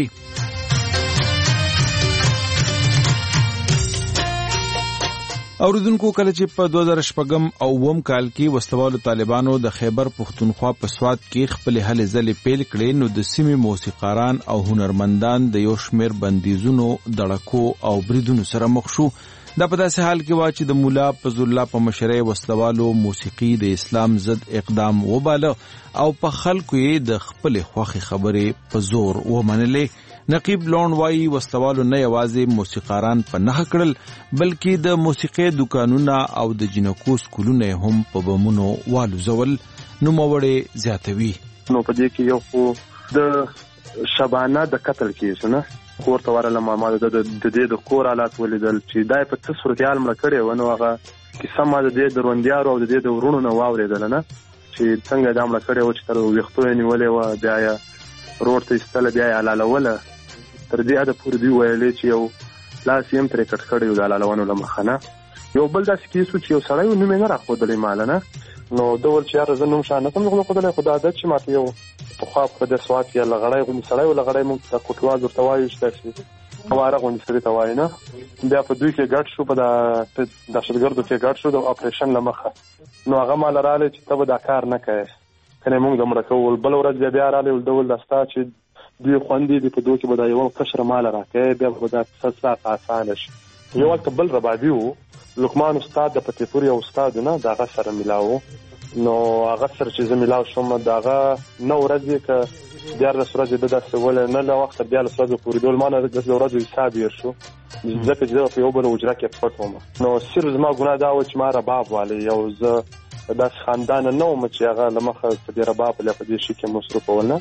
اوریدونکو کله چې په دوه زره شپږ او اووم کال کې وسلوالو طالبانو د خیبر پښتونخوا په سواد کې خپل هلې ځلې پیل کړې نو د سیمې موسیقاران او هنرمندان د یو شمېر بندیزونو دړکو او بریدونو سره مخ شو. دا په داسې حال کې و چې د مولا فضل الله په مشرۍ وسلوالو موسیقي د اسلام ضد اقدام وباله او په خلکو یې د خپل خوښي خبرې په زور ومنلې. نقیب لون وايي وسلوالو نه یوازې موسیقاران په نه کړل بلکې د موسیقي دکانونه او د جنکو سکولونه هم په بمونو والوزول. نو موړې زیاتوي. نو په دې کې یو خو د شبانه د قتل کیس نه کور ته ورله ما د دې د کور حالات ولیدل چې دای په څه صورتحال مړ کړي و نو هغه کیسه ما د دې دروندیارو او د دې د ورونو نه واورېدل نه چې څنګه دا مړ کړي و چې تر وختو نیولې و بیا یې روړ ته استله بیا یې حلاله تر دې اده پورې دی ویلې چې یو لاس یې تر کټ کړي و د حلالونو لمخنه یو بل داسې کیسو چې یو سړی نو مې نه راخودلې مال نه نو ډول چې ارزه نوم شانه کوم نو خدای خدای د چې ماته یو په خوا په د سواد کې لغړای غو سړی و لغړای مونږ ته کوټواز ورته وایو چې تاسو هواره غونډه سره ته وای نه بیا په دوی کې ګډ شو په د دهشتګردو کې ګډ شو د اپریشن لمخه نو هغه مال رااله چې ته دا کار نه کوي کنه مونږ د مرکول بل ورځ بیا رااله ول ډول دستا چې دوی خوندې د په دوی کې بدایي یو قشر مال راکې بیا په دا څه آسان شي یو وخت بل ربابیو لقمان استاد د پتیپوري او استاد نه داغه سره ملاو نو هغه سره چې زميلاو شوم داغه نو ورځې ک بیا د سورج د داسې ول نه له وخت بیا له سورج پورې دول مانه د ورځې حساب یې شو ځکه چې په یو بل وجره کې پټ وم نو سر زما ګناه دا و چې ما رباب والی یو ز داس خاندان نه و چې هغه لمخه د رباب له په دې شي کې مصروف ولنه.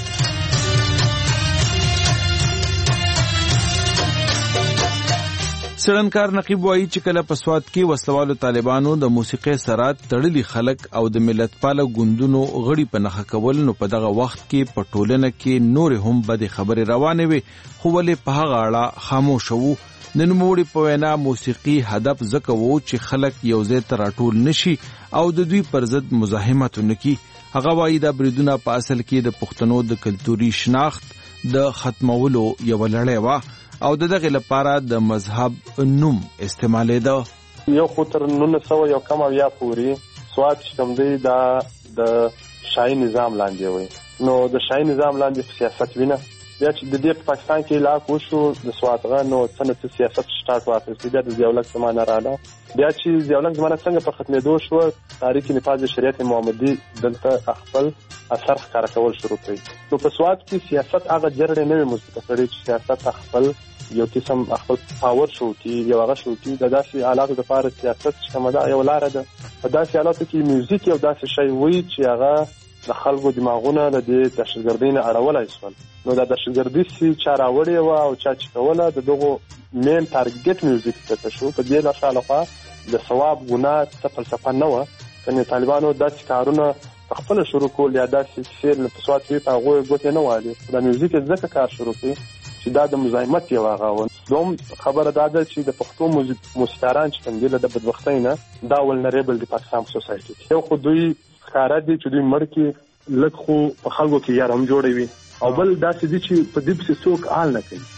سړنکار نقیب وایي چې کله په سواد کې وسلوالو طالبانو د موسیقي سره تړلي خلک او د ملت پاله ګوندونو غړي په نخښه کول نو په دغه وخت کې په ټولنه کې نور هم بد خبرې روانې وي خو ولې په هغه اړه خاموش وو. د نوموړي په وینا موسیقي هدف ځکه وو چې خلک یو ځای ته راټول نشي او د دوی پر ضد مزاحمت ونکړي. هغه وایي دا بریدونه په اصل کې د پښتنو د کلتوري شناخت د ختمولو یو لړۍ وه او دغه لپاره د مذهب نوم استعمالې ده. یو خو تر نولس سوه یو کم اویا پورې سواد چې کوم دی دا د شاهي نظام لاندې وي نو د شاهي نظام لاندې سیاست وینه بیا چې د دې په پاکستان کې لا کوشو د سوادغه نو څنګه سیاست شټارټ واخیست بیا د ضیاءالحق زمانه رااله بیا چې ضیاءالحق زمانه څنګه په ختمېدو شو تاریخ نفاذ شریعت محمدي دلته خپل اثر ښکاره کول شروع کړي نو په سواد کې سیاست هغه جرړې نه وي مثبت کړي چې سیاست خپل یو قسم خپل پاور شو کی یو هغه شو کی د داسې حالاتو د لپاره سیاست چې کومه دا یو لار ده په داسې حالاتو کې میوزیک یو داسې شی وي چې هغه د خلکو دماغونه د دې دهشتګردۍ نه اړولای شول. نو دا دهشتګردي چې چا راوړې وه او چا چې کوله د دغو مین ټارګټ میوزیک ته شو. په دې لخوا لخوا د ثواب ګناه څه فلسفه نه وه. کنې طالبانو داسې کارونه په خپله شروع کول یا داسې کیسې په سوات کې په هغوی ګوتې نه والې. دا میوزیک یې ځکه کار شروع کړي چې دا د مزاحمت یو هغه و. دوم خبره دا ده چې د پښتو موسیقاران چې کوم دي له د بدبختۍ نه دا ولنریبل دي پاکستان سوسایټي کې. یو خو دوی ښکاره دي چې دوی مړ کړي لږ خو په خلکو کې یار هم جوړوي او بل داسې دي چې په دې پسې څوک حال نه کوي.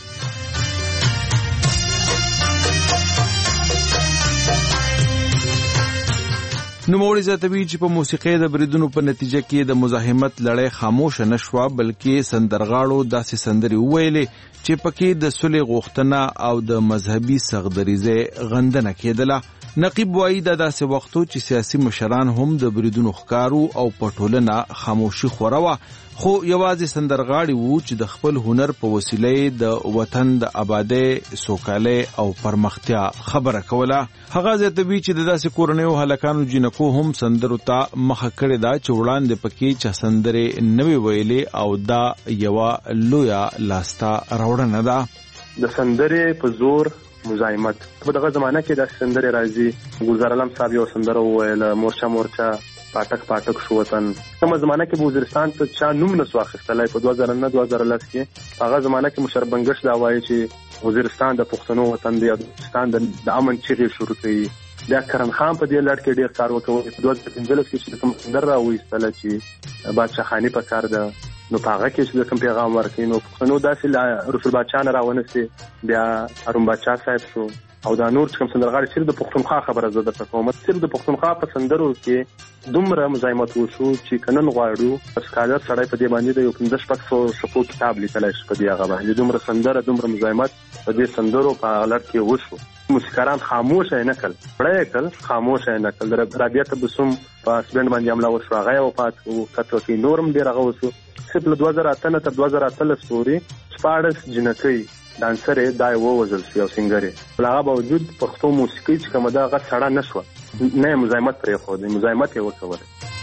نوموړي زیاتوي چې په موسیقۍ د بریدونو په نتیجه کې د مزاحمت لړۍ خاموشه نه شوه، بلکې سندرغاړو داسې سندرې وویلې چې پکې د صلح غوښتنه او د مذهبي سغدریزۍ غندنه کېدله. نقیب وایي دا داسې وختو چې سیاسي مشران هم د بریدونو ښکارو او په ټولنه خاموشي خوره وه، خو یوازې سندرغاړي وو چې د خپل هنر په وسیله د وطن د آبادۍ، سوکالۍ او پرمختیا خبره کوله. هغه زیاتوي چې د داسې کورنیو هلکانو جنکو هم سندرو ته مخه کړې ده چې وړاندې پکې چا سندرې نه وي ویلې او دا یوه لویه لاسته راوړنه ده. د سندرې په زور مزاحمت په دغه زمانه کې د سندرې راځي. ګلزار علم صاحب یو سندره وویله، مورچا مورچا پاټک پاټک شو وطن. کومه زمانه کې وزیرستان ته چا نوم نه سو اخیستلی په دوه زره نه دوه زره لس کې. هغه زمانه کې مشرف بنګش دا وایي چې وزیرستان د پښتنو وطن دی، افغانستان د امن چیغې شروع کړي. بیا کرن خان په دې لړ کې ډېر کار وکړ. په دوه زره پنځلس کې چې کوم سندره راویستله چې بادشاه خاني په کار ده، نو په هغه کې چې کوم پیغام ورکړي نو پښتنو داسې رسول بادشاه نه راونسي. بیا هارون بادشاه صاحب شو او دا نور چې کوم سندرغاړي صرف د پښتونخوا خبره زه درته کوم، صرف د پښتونخوا په سندرو کې دومره مزاحمت وشو چې که نن غواړو اسکالر سړی په دې باندې د یو پنځه شپږ سوه صفحو کتاب لیکلی شي. په دې هغه باندې دومره سندره دومره مزاحمت په دې سندرو په هغه لړ کې وشو. موسیقاران خاموشه یې نه کړل، پړه یې کړل، خاموشه یې نه کړل. رابعه تبسم په هسبنډ باندې حمله وشو، هغه یې وفات و. کتو کې نور هم ډېر هغه وشو. صرف له دوه زره اته نه تر دوه زره اتلس پورې شپاړس جنکۍ ډانسرې دا یې ووژل شوې او سینګرې. له هغه باوجود پښتو موسیقي چې کومه ده هغه سړه نه شوه، نه یې مزاحمت پرېښود، مزاحمت یې وکولی.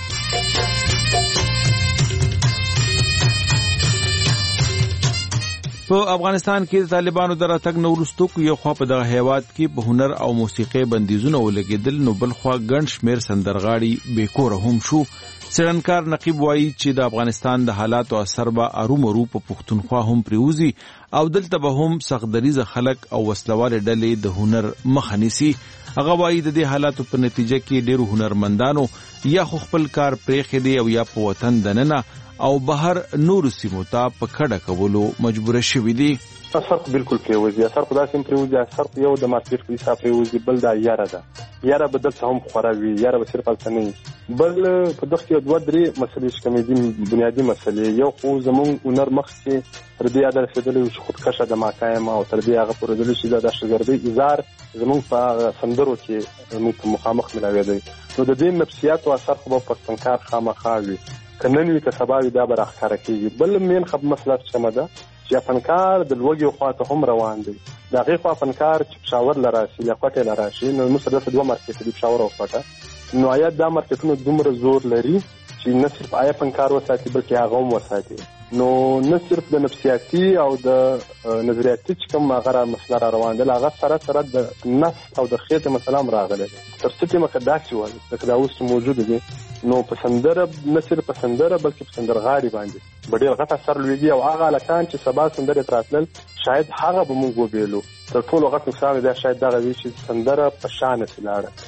په افغانستان کې د طالبانو د راتګ نه وروسته یو خوا په دغه هیواد کې په هنر او موسیقۍ بندیزونه ولګېدل، نو بل خوا ګڼ شمېر سندرغاړي بېکوره هم شو. څېړنکار نقیب وایي چې د افغانستان د حالاتو اثر به ارومرو په پښتونخوا هم پرېوځي او دلته به هم سختدریزه خلک او وسلوالې ډلې د هنر مخه نیسي. هغه وایي د دې حالاتو په نتیجه کې ډېرو هنرمندانو یا خو خپل کار پرېښی دی او یا په وطن دننه او بهر نورو سیمو ته په کډه کولو مجبوره شوي دي. اثر خو بالکل پرېوځي، اثر خو داسې هم پرېوځي، اثر خو یو د مارکېټ په حساب پرېوځي، بل دا یاره ده. یاره به دلته هم خوره وي، یاره به صرف هلته نه وي. بل په دغه کې دوه درې مسلې چې کومې دي بنیادي مسلې. یو خو زموږ هنر مخکې تر دې یاده رسېدلی و چې خودکشه د ماکایم او تر دې هغه پورېدلی چې د دهشتګردۍ اظهار زموږ په سندرو کې زموږ په مخامخ ملاوېدی. نو د دې نفسیاتو اثر خو به پښتونکار خامخا وي، که نن وي که سبا وي دا به راښکاره کېږي. بل مین خب مسله چې کومه ده چې فنکار د لوږې خوا ته هم روان دی. د هغې خوا فنکار چې پېښور له راشي یا کوټې له راشي، نو موږ سره دلته دوه مارکېټه دي، پېښور او کوټه. نو آیا دا مارکېټونه دومره زور لري چې نه صرف آیا فنکار وساتي بلکې هغه هم وساتي. نو نه صرف د نفسیاتي او د نظریاتي چې کوم هغه مسله را روان دی، هغه سره سره د نفس او د خېټې مسله هم راغلی دی. تر څه ټیمه که داسې وایي لکه دا اوس چې موجوده دي، نو په سندره نه صرف په سندره بلکې په سندرغاړي باندې به ډېر غټ اثر لوېږي. او هغه هلکان چې سبا سندرې ته راتلل شاید هغه به موږ وبېلو. تر ټولو غټ نقصان دی شاید دغه وي چې سندره په شا نسي لاړه.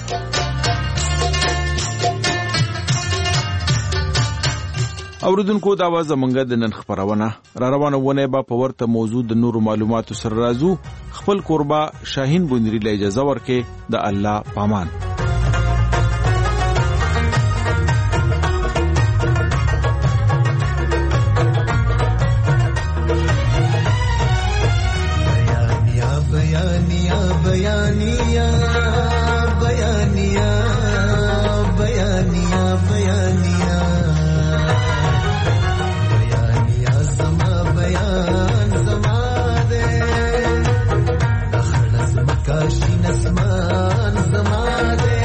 اوریدونکو دا وه زمونږ د نن خپرونه. را روانه ونه به په ورته موضوع د نورو معلوماتو سره راځو. خپل کوربه شاهین بونیری له اجازه ورکې د الله پامان. بيانيا بيانيا بيانيا بيانيا بيانيا بيانيا زما بيان زما ده دخل زمكاشي نسمان زما ده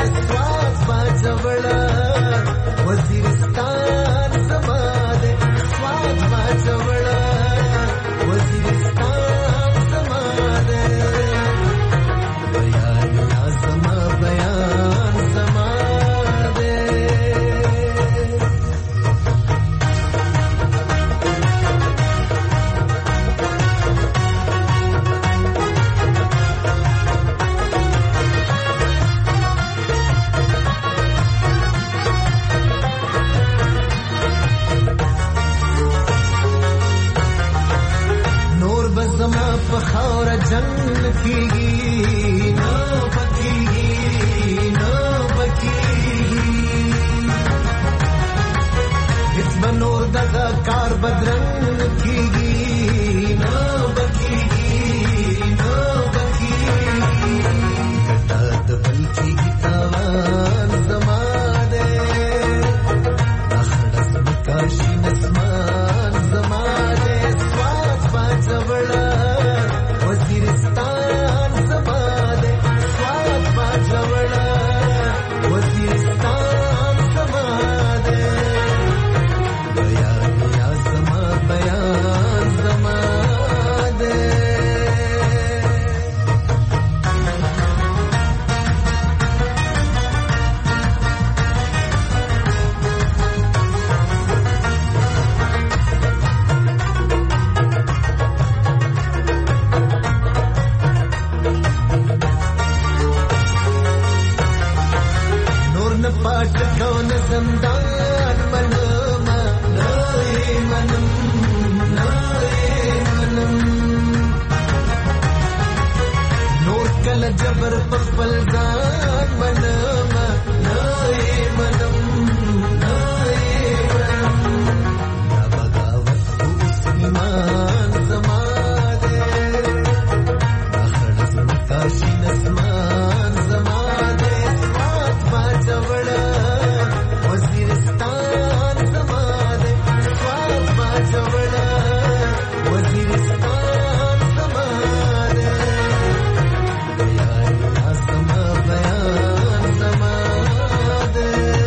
کار بدرنګ کیږي نو بکیږي نو بکیږي کټه د بل کیږي تاوان زماده اخړس مکاشي نسمان زماده سواد باجوړه وزیرستان زماده سواد باجوړه وزیرستان زماده بیان یا زما بیان زماده نور نه پټ کون زندان منما نای منم نای منم نور کله جبر په خپل ځان منما نای منم نای منم یا بغاوت اوس ایمان زماده اخړس مکاشي نسمان زماده سوات باجوړه وزیرستان زماده سوات باجوړه وزیرستان زماده بیان یا زما بیان زماده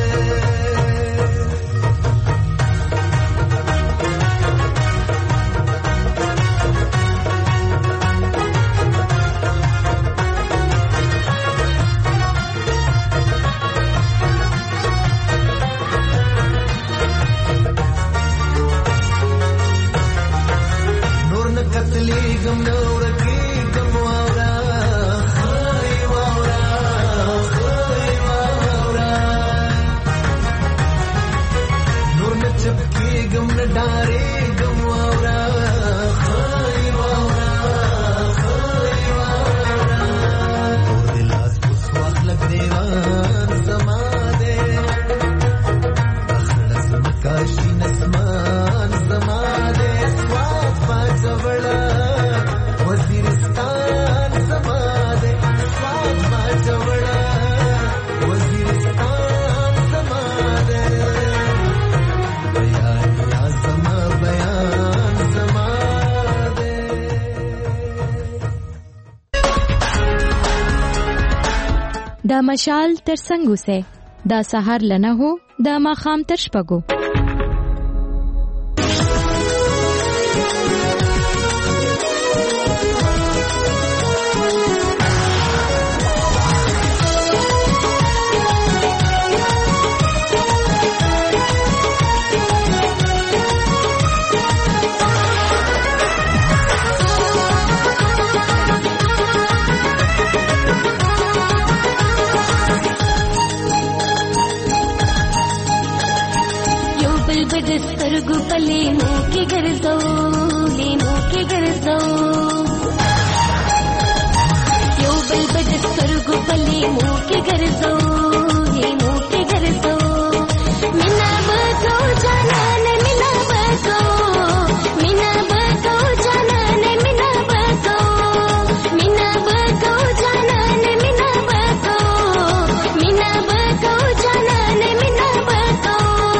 نور نه کتلېږم نه ورکېږم واوره خای واوره خای واوره نور نه چپ کېږم نه ډارېږم واوره خای واوره خای واوره نور دې لاس اوس واخلک دیوان زما دی اخړس مکاشي نسمان زما دی سوات باجوړه وزیرستان زما دی سوات باجوړه وزیرستان زما دی بیان یا زما بیان زما دی دا مشال تر څنګه سه دا سحر لنه هو دا ماخام تر شپګو یو بل بد سترګو په لیمو کې ګرځو لیمو کې ګرځو یو بل بد سترګو په لیمو کې ګرځو لیمو کې ګرځو مینا بکو جانان مینا بکو مینا بکو جانان مینا بکو مینا بکو جانان مینا بکو مینا بکو جانان مینا بکو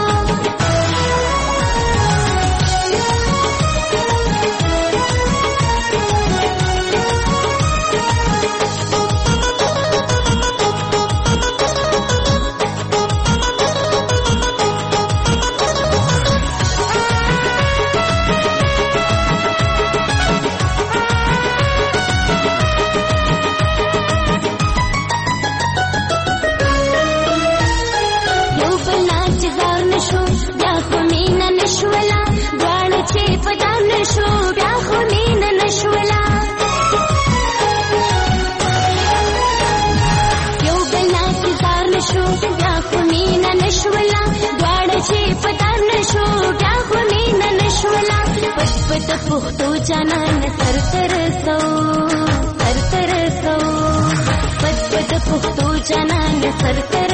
د پښتو جانان سر تر سو سر تر سو پد پد پښتو جانان سر تر